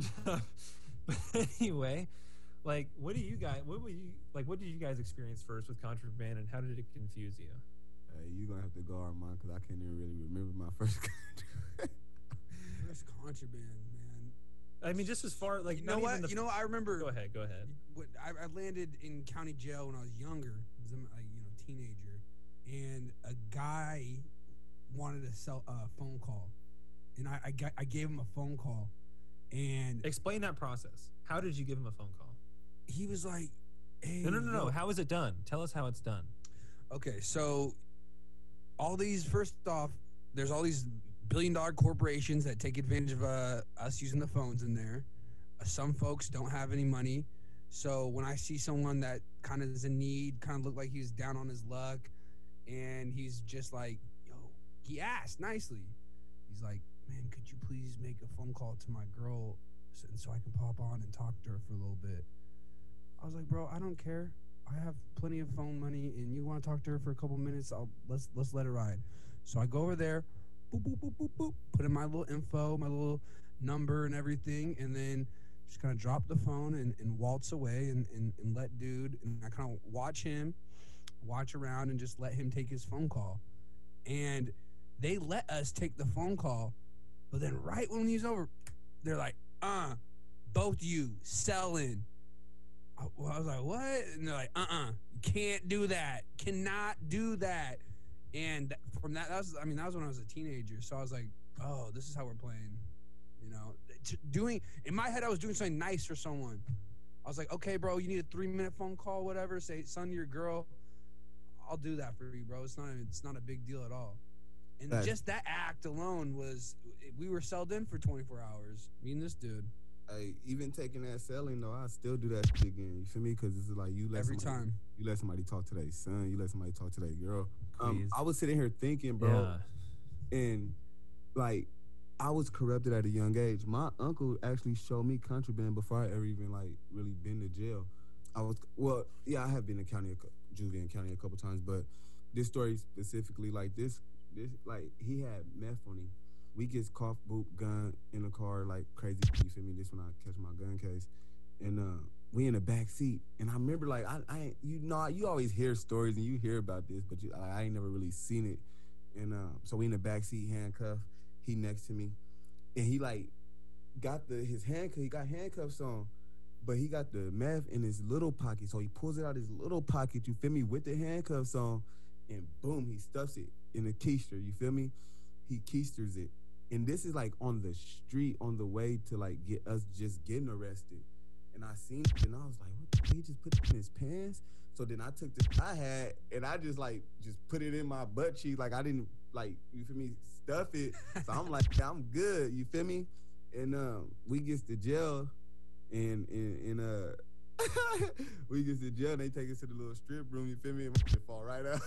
like, what did you guys experience first with contraband, and how did it confuse you? You're gonna have to go Armand, because I can't even really remember my first contraband. First contraband, man. I mean, just as far like you know what? I remember. Go ahead. I landed in county jail when I was younger, as a teenager, and a guy wanted to sell a phone call, and I gave him a phone call, and explain that process. How did you give him a phone call? He was like, "Hey, no. How is it done? Tell us how it's done." Okay, so first off, there's all these billion-dollar corporations that take advantage of us using the phones in there. Some folks don't have any money, so when I see someone that kind of is in need, kind of look like he's down on his luck, and he's just like, yo, he asked nicely. He's like, man, could you please make a phone call to my girl so I can pop on and talk to her for a little bit? I was like, bro, I don't care. I have plenty of phone money, and you want to talk to her for a couple minutes, let's let it ride. So I go over there, boop, boop, boop, boop, boop, put in my little info, my little number and everything, and then just kind of drop the phone and waltz away and let dude, and I kind of watch around and just let him take his phone call. And they let us take the phone call, but then right when he's over, they're like, both you selling. I was like, what? And they're like, you can't do that. Cannot do that. And from that was when I was a teenager. So I was like, oh, this is how we're playing. In my head, I was doing something nice for someone. I was like, okay, bro, you need a 3-minute phone call, whatever. Say, son, your girl. I'll do that for you, bro. It's not a big deal at all. And just that act alone we were sold in for 24 hours. Me and this dude. Even taking that selling though, I still do that shit again. You feel me? Because it's like you let somebody talk to their son, you let somebody talk to their girl. I was sitting here thinking, bro, and like I was corrupted at a young age. My uncle actually showed me contraband before I ever even like really been to jail. I have been to Julian County a couple times, but this story specifically, like this like he had meth on him. We gets cough, boop, gun in the car like crazy. You feel me? This when I catch my gun case, and we in the back seat. And I remember like you always hear stories and you hear about this, but I ain't never really seen it. And so we in the back seat, handcuffed. He next to me, and he like got his handcuff. He got handcuffs on, but he got the meth in his little pocket. So he pulls it out his little pocket. You feel me? With the handcuffs on, and boom, he stuffs it in a keister. You feel me? He keisters it. And this is like on the street on the way to like get us just getting arrested. And I seen it and I was like, what the he just put it in his pants? So then I took the I had and I just put it in my butt cheek. Like I didn't like, you feel me, stuff it. So I'm like, yeah, I'm good, you feel me? And we gets to jail and we get to jail and they take us to the little strip room, you feel me? And we fall right out.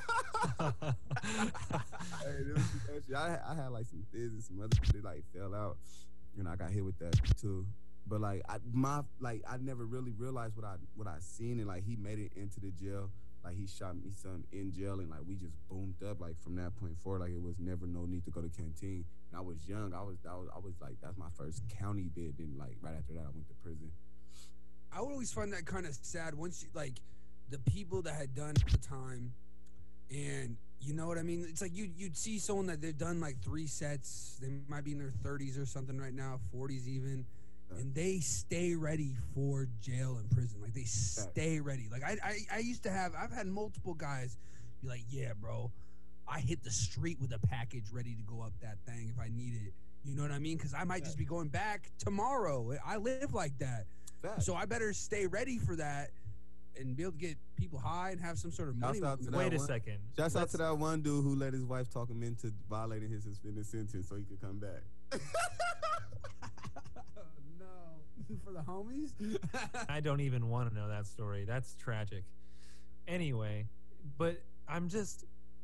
I had like some things and some other shit like fell out, and I got hit with that too. But like I never really realized what I seen, and like he made it into the jail. Like he shot me some in jail, and like we just boomed up. Like from that point forward, like it was never no need to go to canteen. And I was young. I was like that's my first county bid. Then like right after that, I went to prison. I would always find that kind of sad once you like the people that had done the time, and You know what I mean? It's like you'd see someone that they've done like 3 sets. They might be in their 30s or something right now, 40s even, and they stay ready for jail and prison. Like they stay ready. Like I used to have. I've had multiple guys be like, "Yeah, bro, I hit the street with a package ready to go up that thing if I need it." You know what I mean? Because I might just be going back tomorrow. I live like that, so I better stay ready for that. And be able to get people high and have some sort of money. Wait a second. Shouts out to that one dude who let his wife talk him into violating his suspended sentence so he could come back. No. For the homies? I don't even want to know that story. That's tragic. Anyway, but I'm just...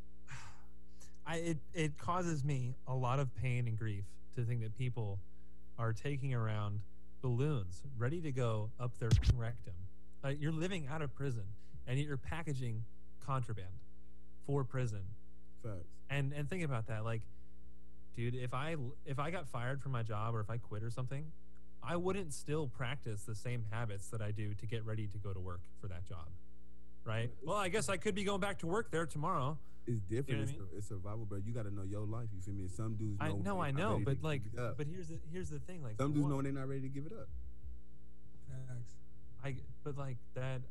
It causes me a lot of pain and grief to think that people are taking around balloons ready to go up their rectum. You're living out of prison, and you're packaging contraband for prison. Facts. And think about that. Like, dude, if I got fired from my job or if I quit or something, I wouldn't still practice the same habits that I do to get ready to go to work for that job, right? Well, I guess I could be going back to work there tomorrow. It's different. You know what I mean? It's survival, bro. You got to know your life. You feel me? Some dudes know. I know, but like, but here's the thing. Like, some dudes know when they're not ready to give it up. Facts. But like that,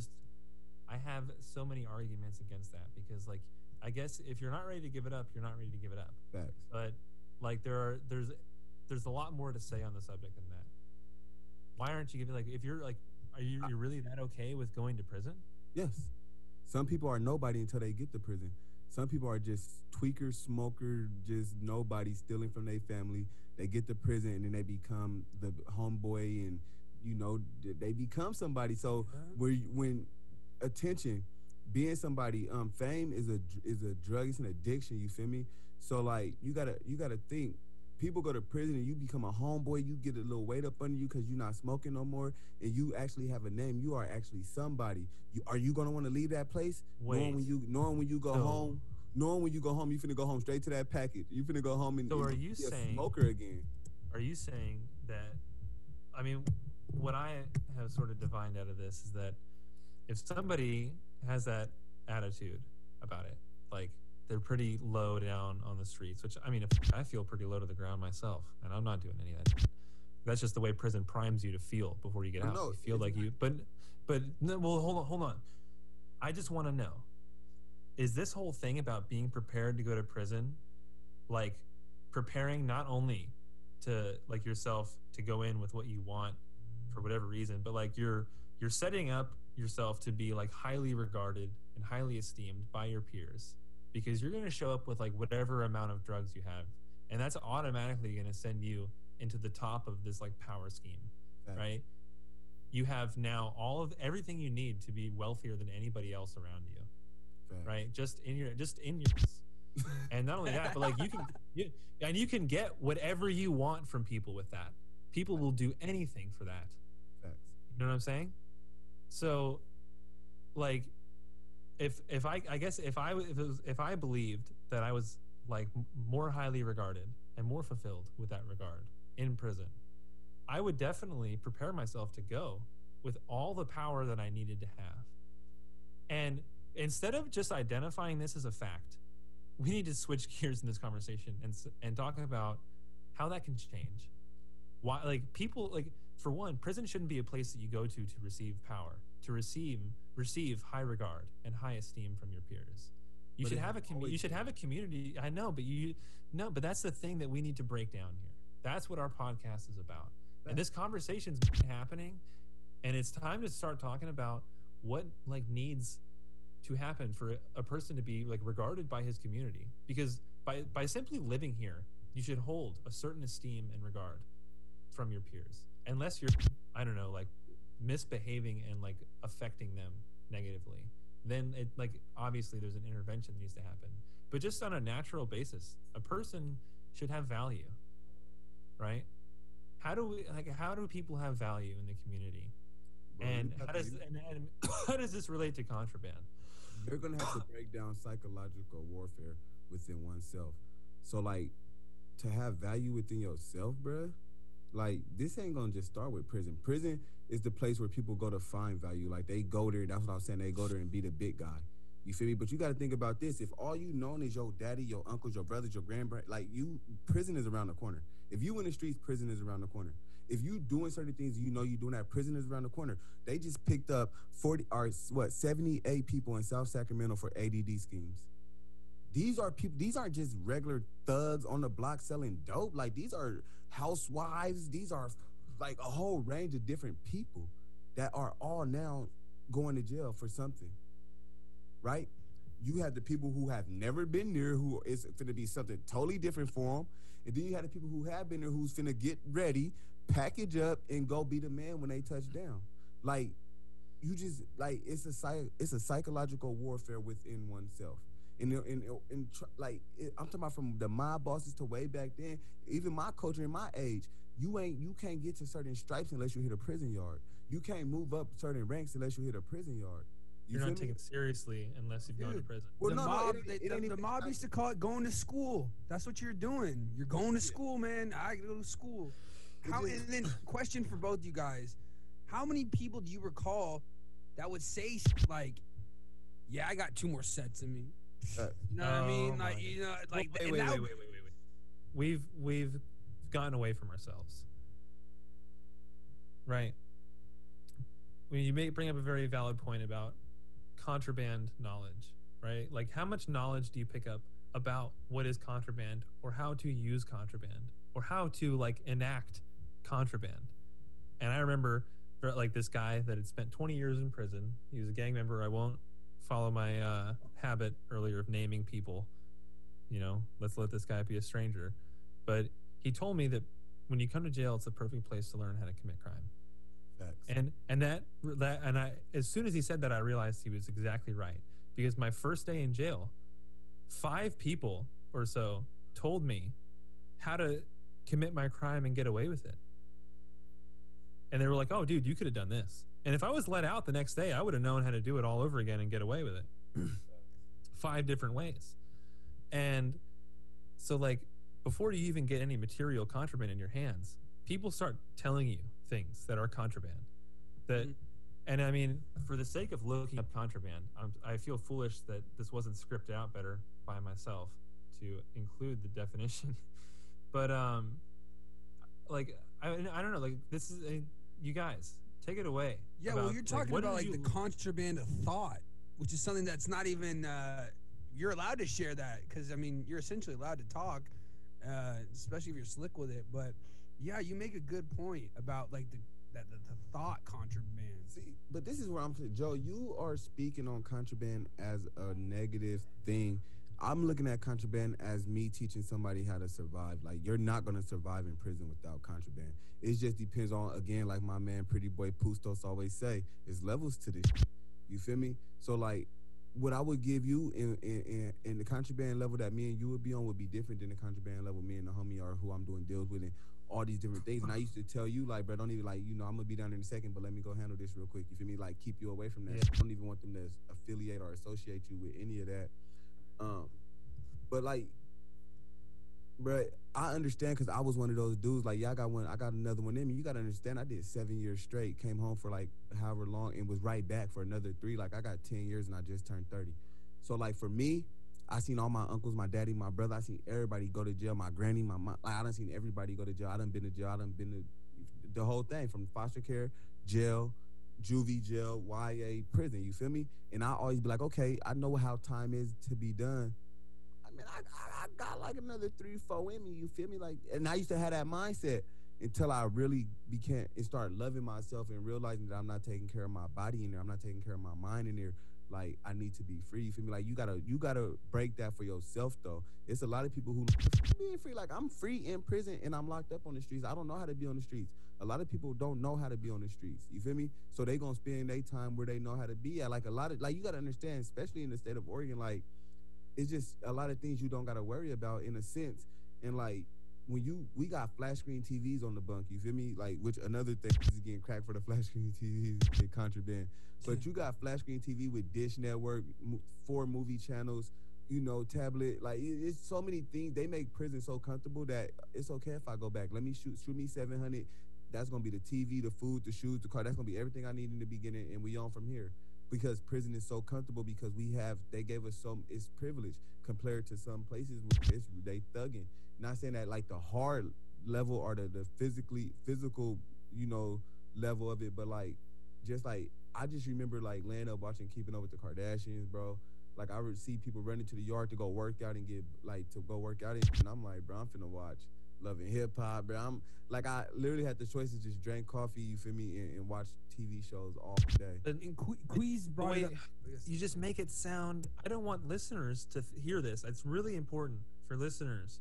I have so many arguments against that because like I guess if you're not ready to give it up, you're not ready to give it up. Facts. But like there's a lot more to say on the subject than that. Why aren't you giving like if you're like you're really that okay with going to prison? Yes. Some people are nobody until they get to prison. Some people are just tweakers, smoker, just nobody stealing from their family. They get to prison and then they become the homeboy and you know, they become somebody. So when attention, being somebody, fame is a drug. It's an addiction. You feel me? So like you gotta think. People go to prison and you become a homeboy. You get a little weight up under you because you're not smoking no more, and you actually have a name. You are actually somebody. Are you gonna want to leave that place? Knowing when you go home, you finna go home straight to that package. You finna go home and so are you saying a smoker again? Are you saying that? I mean, what I have sort of divined out of this is that if somebody has that attitude about it, like they're pretty low down on the streets, which I mean, if I feel pretty low to the ground myself, and I'm not doing any of that. That's just the way prison primes you to feel before you get out. You feel like you, but no, well, hold on. I just want to know, is this whole thing about being prepared to go to prison, like preparing not only to like yourself to go in with what you want for whatever reason, but like you're setting up yourself to be like highly regarded and highly esteemed by your peers because you're going to show up with like whatever amount of drugs you have, and that's automatically going to send you into the top of this like power scheme. Right? You have now everything you need to be wealthier than anybody else around you. Right? Just in your and not only that, but like you can get whatever you want from people with that. People will do anything for that. You know what I'm saying? So, like, if I believed that I was like more highly regarded and more fulfilled with that regard in prison, I would definitely prepare myself to go with all the power that I needed to have. And instead of just identifying this as a fact, we need to switch gears in this conversation and talk about how that can change. Why, like, people, like, for one, prison shouldn't be a place that you go to receive power, to receive high regard and high esteem from your peers. You should have a community. I know, but that's the thing that we need to break down here. That's what our podcast is about. And this conversation's been happening, and it's time to start talking about what like needs to happen for a person to be like regarded by his community. Because by simply living here, you should hold a certain esteem and regard from your peers, unless you're, I don't know, like misbehaving and like affecting them negatively. Then it like obviously there's an intervention that needs to happen. But just on a natural basis, a person should have value, right? How do people have value in the community? And how does this relate to contraband? You're gonna have to break down psychological warfare within oneself. So like to have value within yourself, bruh, like this ain't gonna just start with prison. Prison is the place where people go to find value. Like they go there, that's what I was saying, they go there and be the big guy. You feel me? But you got to think about this. If all you known is your daddy, your uncles, your brothers, your grandparents, like prison is around the corner. If you in the streets, prison is around the corner. If you doing certain things, you know you doing that, prison is around the corner. They just picked up 78 people in South Sacramento for ADD schemes. These are people. These aren't just regular thugs on the block selling dope. Like, these are housewives. These are like a whole range of different people that are all now going to jail for something, right? You have the people who have never been there, who is going to be something totally different for them. And then you have the people who have been there, who's finna get ready, package up, and go be the man when they touch down. Like, you just, like, it's a psychological warfare within oneself. I'm talking about from the mob bosses to way back then, even my culture in my age, you can't get to certain stripes unless you hit a prison yard. You can't move up certain ranks unless you hit a prison yard. You're not taken seriously unless you've gone to prison. Well, the mob used to call it going to school. That's what you're doing. You're going to school, man. I go to school. And then, question for both you guys: how many people do you recall that would say like, "Yeah, I got 2 more sets in me"? You know what I mean? Like, you know, like wait. We've gotten away from ourselves, right? When you may bring up a very valid point about contraband knowledge, right? Like, how much knowledge do you pick up about what is contraband, or how to use contraband, or how to like enact contraband? And I remember like this guy that had spent 20 years in prison. He was a gang member. I won't follow my habit earlier of naming people. You know, let's let this guy be a stranger. But he told me that when you come to jail, it's the perfect place to learn how to commit crime. Facts. And I, as soon as he said that, I realized he was exactly right. Because my first day in jail, 5 people or so told me how to commit my crime and get away with it. And they were like, "Oh, dude, you could have done this." And if I was let out the next day, I would have known how to do it all over again and get away with it. 5 different ways. And so, like, before you even get any material contraband in your hands, people start telling you things that are contraband. And I mean, for the sake of looking up contraband, I feel foolish that this wasn't scripted out better by myself to include the definition. But like, I don't know, like, this is you guys take it away. Yeah, well, you're talking about like the contraband of thought, which is something that's not even you're allowed to share that, because I mean, you're essentially allowed to talk, especially if you're slick with it. But yeah, you make a good point about like the thought contraband. See, but this is where I'm saying, Joe, you are speaking on contraband as a negative thing. I'm looking at contraband as me teaching somebody how to survive. Like, you're not going to survive in prison without contraband. It just depends on, again, like my man Pretty Boy Pustos always say, is levels to this. You feel me? So, like, what I would give you in the contraband level that me and you would be on would be different than the contraband level me and the homie are, who I'm doing deals with, and all these different things. And I used to tell you, like, bro, don't even, like, you know, I'm going to be down there in a second, but let me go handle this real quick. You feel me? Like, keep you away from that. Yeah. I don't even want them to affiliate or associate you with any of that. But like, bro, I understand, because I was one of those dudes. Like, yeah, I got another one in me. You gotta understand, I did 7 years straight, came home for like however long, and was right back for another 3. Like, I got 10 years and I just turned 30. So like, for me, I seen all my uncles, my daddy, my brother, I seen everybody go to jail, my granny, my mom. Like, I done seen everybody go to jail. I done been to jail. I done been to the whole thing, from foster care, jail, juvie jail, YA, prison. You feel me? And I always be like, okay, I know how time is to be done. I mean, I got like another 3-4 in me, you feel me? Like, and I used to have that mindset until I really became and started loving myself and realizing that I'm not taking care of my body in there. I'm not taking care of my mind in there. Like, I need to be free. You feel me? Like, you gotta break that for yourself, though. It's a lot of people who being free. Like, I'm free in prison and I'm locked up on the streets. I don't know how to be on the streets. A lot of people don't know how to be on the streets. You feel me? So they gonna spend their time where they know how to be at. Like, a lot of, like, you gotta understand, especially in the state of Oregon, like, it's just a lot of things you don't gotta worry about in a sense. And like, when we got flash screen TVs on the bunk, you feel me? Like, which another thing is getting cracked for the flash screen TVs, get contraband. But you got flash screen TV with Dish Network, 4 movie channels, you know, tablet. Like, it's so many things. They make prison so comfortable that it's okay if I go back. Let me shoot me 700. That's gonna be the TV, the food, the shoes, the car. That's gonna be everything I need in the beginning, and we on from here. because prison is so comfortable because they gave us it's privilege compared to some places where they thugging. Not saying that like the hard level or the physical, level of it, but like just like I just remember like laying up watching Keeping Up with the Kardashians, bro. Like I would see people running to the yard to go work out and and I'm like, bro, I'm finna watch Love and Hip Hop, bro. I'm like, I literally had the choice to just drink coffee, you feel me, and watch TV shows all day. And Queez brought it up. You just make it sound. I don't want listeners to hear this. It's really important for listeners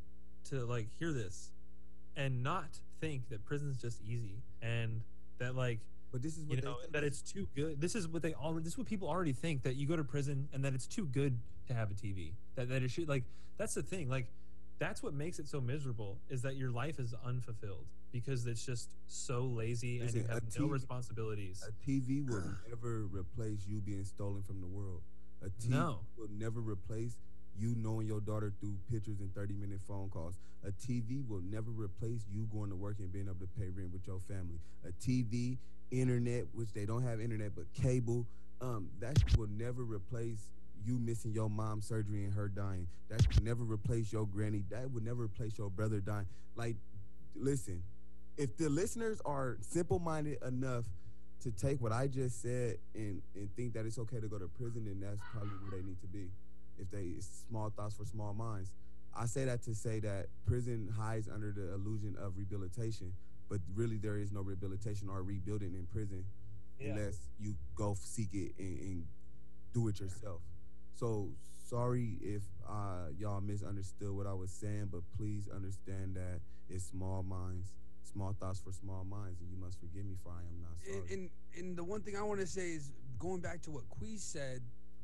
to like hear this and not think that prison's just easy and that like. But this is what that it's too good. This is what people already think, that you go to prison and that it's too good to have a TV. That it should, like, that's the thing. Like, that's what makes it so miserable, is that your life is unfulfilled because it's just so lazy and you have no responsibilities. A TV will never replace you being stolen from the world. A TV will never replace you knowing your daughter through pictures and 30-minute phone calls. A TV will never replace you going to work and being able to pay rent with your family. A TV, internet, which they don't have internet but cable, that will never replace you missing your mom's surgery and her dying. That will never replace your granny. That would never replace your brother dying. Like, listen, if the listeners are simple-minded enough to take what I just said and think that it's okay to go to prison, then that's probably where they need to be. It's small thoughts for small minds. I say that to say that prison hides under the illusion of rehabilitation, but really there is no rehabilitation or rebuilding in prison unless you go seek it and do it yourself. So sorry if y'all misunderstood what I was saying, but please understand that it's small minds, small thoughts for small minds, and you must forgive me for I am not sorry. And the one thing I want to say is, going back to what Queez said,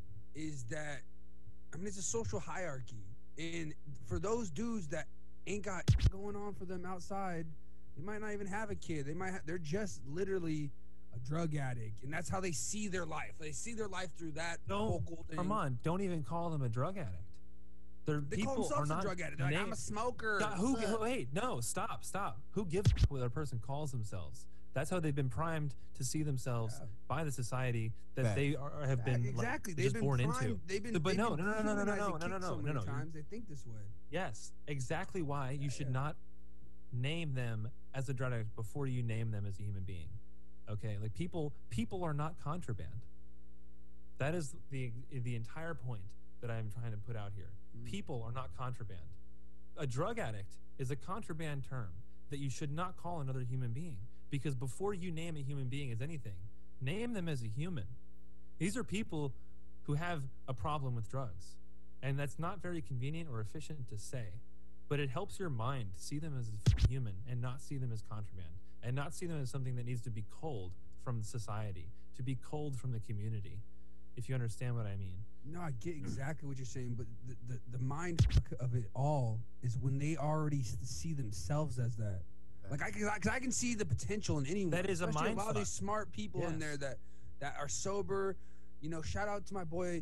is that, I mean, it's a social hierarchy. And for those dudes that ain't got going on for them outside, they might not even have a kid. They're just literally a drug addict, and that's how they see their life. They see their life through that vocal thing. Come on, don't even call them a drug addict. They call themselves a drug addict. Like, I'm a smoker. Wait, no, stop. Who gives a what a person calls themselves? That's how they've been primed to see themselves by the society that they have been exactly. Like, just born into. But no. So many times they think this way. Yes, exactly why you should not name them as a drug addict before you name them as a human being. Okay, like people are not contraband. That is the entire point that I'm trying to put out here. People are not contraband. A drug addict is a contraband term that you should not call another human being, because before you name a human being as anything, name them as a human. These are people who have a problem with drugs, and that's not very convenient or efficient to say, but it helps your mind see them as a human and not see them as contraband, and not see them as something that needs to be culled from society, to be culled from the community, if you understand what I mean. No, I get exactly what you're saying, but the mind of it all is when they already see themselves as that. Like, I can see the potential in anyone. That is a mind a lot fuck. of these smart people in there that are sober. You know, shout out to my boy.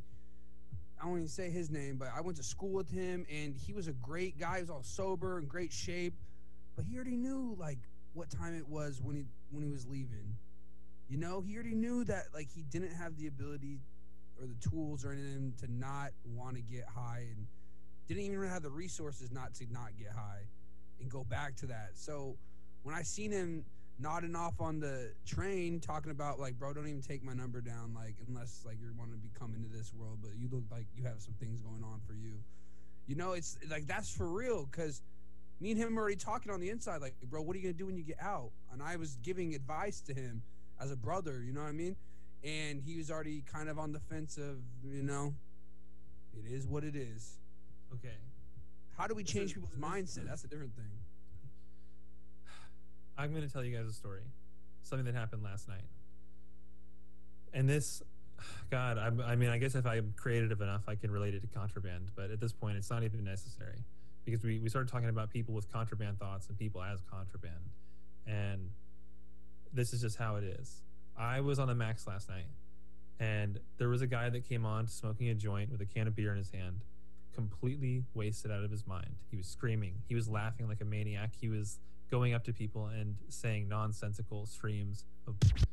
I won't even say his name, but I went to school with him, and he was a great guy. He was all sober and great shape, but he already knew like what time it was when he was leaving. You know, he already knew that like he didn't have the ability or the tools or anything to not want to get high, and didn't even have the resources not get high and go back to that. So when I seen him nodding off on the train talking about like, bro, don't even take my number down, like, unless like you're wanting to be coming to this world, but you look like you have some things going on for you. You know, it's like, that's for real, because me and him were already talking on the inside, like, bro, what are you gonna do when you get out? And I was giving advice to him as a brother, you know what I mean? And he was already kind of on the fence of, you know, it is what it is. Okay. How do we change people's mindset? That's a different thing. I'm going to tell you guys a story. Something that happened last night. And this, God, I mean, I guess if I'm creative enough, I can relate it to contraband. But at this point, it's not even necessary. Because we started talking about people with contraband thoughts and people as contraband. And this is just how it is. I was on the Max last night, and there was a guy that came on smoking a joint with a can of beer in his hand, completely wasted out of his mind. He was screaming. He was laughing like a maniac. He was going up to people and saying nonsensical streams of,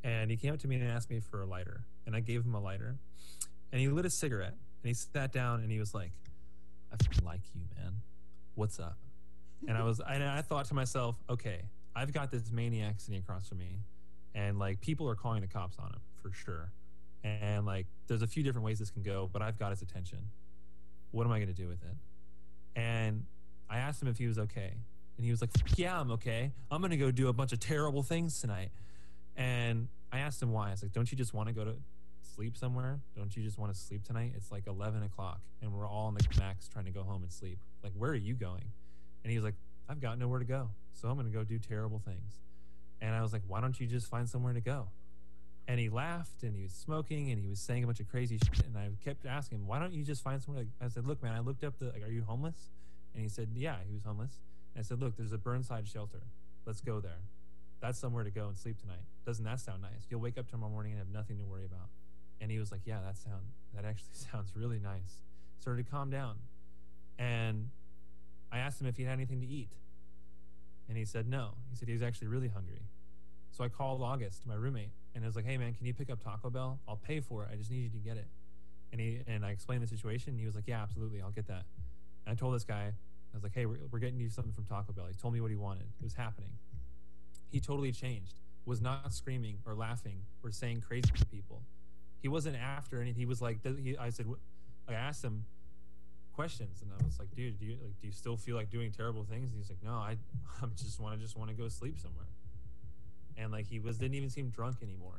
And he came up to me and asked me for a lighter. And I gave him a lighter. And he lit a cigarette. And he sat down and he was like, I fucking like you, man. What's up? And I thought to myself, okay, I've got this maniac sitting across from me. And like people are calling the cops on him for sure. And like there's a few different ways this can go, but I've got his attention. What am I going to do with it? And I asked him if he was okay. And he was like, yeah, I'm okay. I'm going to go do a bunch of terrible things tonight. And I asked him why. I was like, don't you just want to go to sleep somewhere? Don't you just want to sleep tonight? It's like 11 o'clock and we're all on the max trying to go home and sleep. Like, where are you going? And he was like, I've got nowhere to go. So I'm going to go do terrible things. And I was like, why don't you just find somewhere to go? And he laughed and he was smoking and he was saying a bunch of crazy shit. And I kept asking him, why don't you just find somewhere? Like, I said, look, man, I looked up are you homeless? And he said, yeah, he was homeless. And I said, look, there's a Burnside shelter. Let's go there. That's somewhere to go and sleep tonight. Doesn't that sound nice? You'll wake up tomorrow morning and have nothing to worry about. And he was like, yeah, that actually sounds really nice. Started to calm down. And I asked him if he had anything to eat. And he said no. He said he was actually really hungry. So I called August, my roommate, and I was like, hey man, can you pick up Taco Bell? I'll pay for it. I just need you to get it. And I explained the situation and he was like, yeah, absolutely, I'll get that. And I told this guy, I was like, hey, we're getting you something from Taco Bell. He told me what he wanted. It was happening. He totally changed, was not screaming or laughing or saying crazy to people. He wasn't after anything. He was like, I said, I asked him questions and I was like, dude, do you still feel like doing terrible things? And he's like, no, I just want to go sleep somewhere. And like didn't even seem drunk anymore.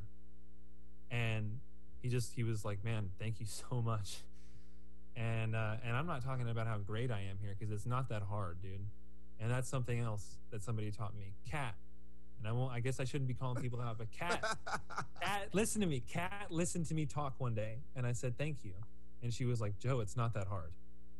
And he was like, man, thank you so much. And I'm not talking about how great I am here because it's not that hard, dude. And that's something else that somebody taught me. Kat. And I guess I shouldn't be calling people out, but Kat, listen to me. Kat listened to me talk one day and I said, thank you. And she was like, Joe, it's not that hard.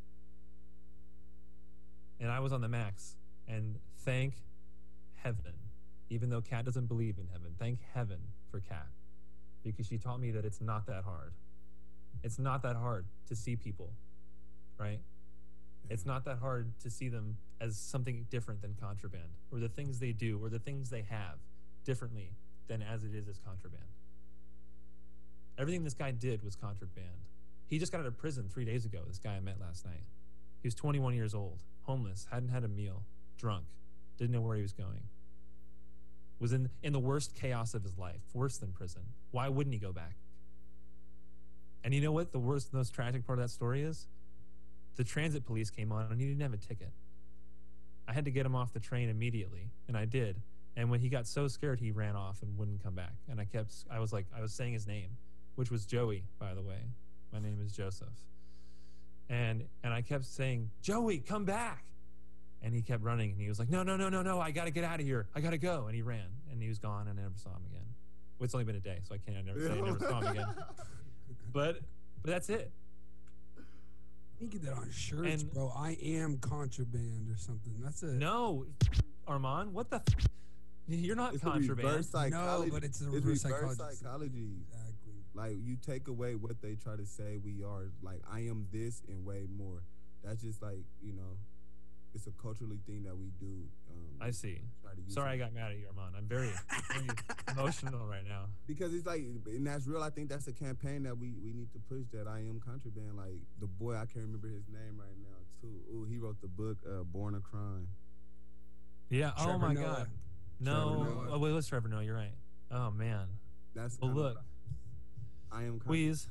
And I was on the max. And thank heaven, even though Kat doesn't believe in heaven, thank heaven for Kat. Because she taught me that it's not that hard. It's not that hard to see people, right? It's not that hard to see them as something different than contraband, or the things they do, or the things they have differently than as it is as contraband. Everything this guy did was contraband. He just got out of prison 3 days ago, this guy I met last night. He was 21 years old, homeless, hadn't had a meal, drunk, didn't know where he was going. Was in the worst chaos of his life, worse than prison. Why wouldn't he go back? And you know what the most tragic part of that story is? The transit police came on and he didn't have a ticket. I had to get him off the train immediately, and I did. And when he got so scared, he ran off and wouldn't come back. And I was saying his name, which was Joey, by the way. My name is Joseph. And I kept saying, Joey, come back. And he kept running, and he was like, no, I got to get out of here. I got to go. And he ran, and he was gone, and I never saw him again. Well, it's only been a day, so I never saw him again. But that's it. You get that on shirts, bro. I am contraband or something. That's it. No, Armand, what the? You're not it's contraband. No, but it's the reverse psychology. Exactly. Like you take away what they try to say we are. Like I am this and way more. That's just like it's a culturally thing that we do. I see. Sorry, I got mad at you, Armand. I'm very, very emotional right now. Because it's like, and that's real. I think that's a campaign that we need to push. That I am contraband. Like the boy, I can't remember his name right now too. Ooh, he wrote the book Born a Crime. Yeah. Trevor oh my Noah. God. No. Oh wait, let's Trevor Noah. You're right. Oh man. That's. Well, look. I am. Please.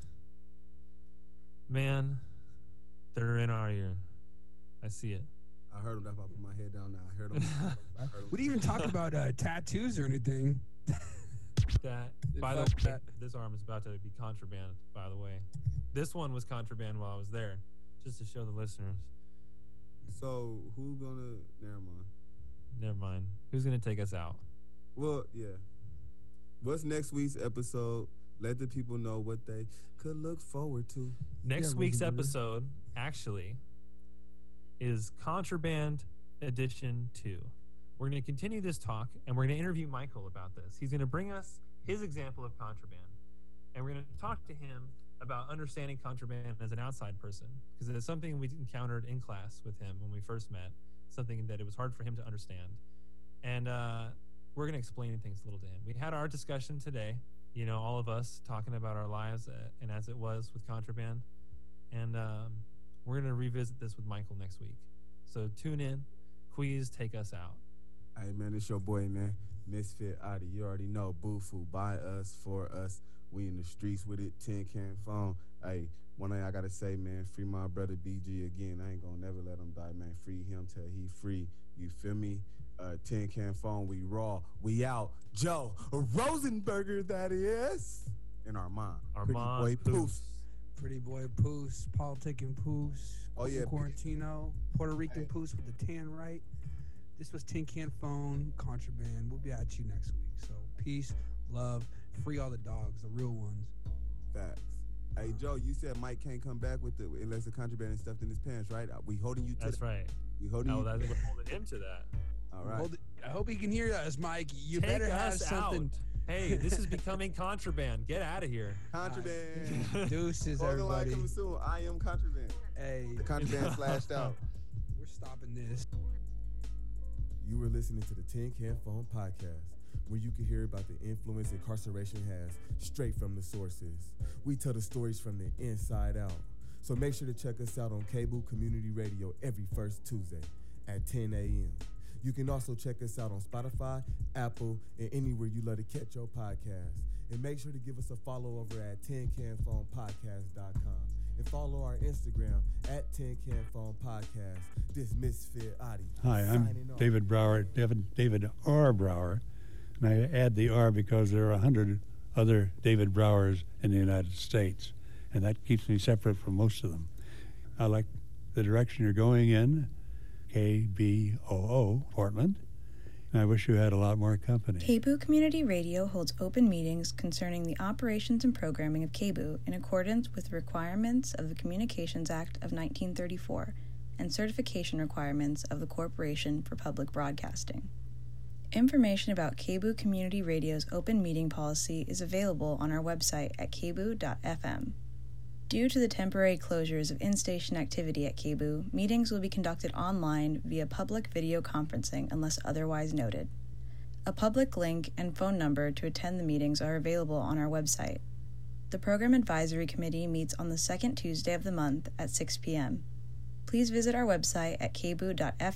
Man, they're in our ear. I see it. I heard him. That's why I put my head down now. I heard him. We didn't even talk about tattoos or anything. By the way, this arm is about to be contraband, by the way. This one was contraband while I was there, just to show the listeners. So, who's gonna... Never mind. Who's gonna take us out? Well, yeah. What's next week's episode? Let the people know what they could look forward to. Next week's episode, actually, is Contraband Edition 2. We're going to continue this talk, and we're going to interview Michael about this. He's going to bring us his example of contraband, and we're going to talk to him about understanding contraband as an outside person, because it's something we encountered in class with him when we first met, something that it was hard for him to understand. And we're going to explain things a little to him. We had our discussion today, all of us talking about our lives and as it was with Contraband. And we're going to revisit this with Michael next week. So tune in. Please take us out. Hey, man, it's your boy, man. Misfit Adi. You already know. Boofu. By us, for us. We in the streets with it. Tin Can Phone. Hey, one thing I got to say, man, free my brother BG again. I ain't going to never let him die, man. Free him till he free. You feel me? Tin Can Phone. We raw. We out. Joe Rosenberger, that is. And Armand. Armand Poos. Pretty boy Poos. Politicking Poos. Oh, yeah. Quarantino. Puerto Rican Poos with the tan right. This was Tin Can Phone, Contraband. We'll be at you next week. So peace, love, free all the dogs, the real ones. Facts. Hey, Joe, you said Mike can't come back with unless the Contraband is stuffed in his pants, right? We holding you to That's right. We holding you. We're holding him to that. All right. I hope he can hear us, Mike. You Take better have us something. Out. Hey, this is becoming Contraband. Get out of here. Contraband. Deuces, Line everybody. coming soon. I am Contraband. Hey. The Contraband flashed out. We're stopping this. You were listening to the Tin Can Phone podcast, where you can hear about the influence incarceration has straight from the sources. We tell the stories from the inside out. So make sure to check us out on Cable Community Radio every first Tuesday at 10 a.m. You can also check us out on Spotify, Apple, and anywhere you love to catch your podcast. And make sure to give us a follow over at tincanphonepodcast.com. And follow our Instagram at Tin Can Phone Podcast. This Misfit Adi. Hi, I'm David Brower, David R. Brower. And I add the R because there are 100 other David Browers in the United States. And that keeps me separate from most of them. I like the direction you're going in, KBOO, Portland. And I wish you had a lot more company. KBOO Community Radio holds open meetings concerning the operations and programming of KBOO in accordance with requirements of the Communications Act of 1934 and certification requirements of the Corporation for Public Broadcasting. Information about KBOO Community Radio's open meeting policy is available on our website at kboo.fm. Due to the temporary closures of in-station activity at KBOO, meetings will be conducted online via public video conferencing unless otherwise noted. A public link and phone number to attend the meetings are available on our website. The Program Advisory Committee meets on the second Tuesday of the month at 6 p.m. Please visit our website at kboo.fm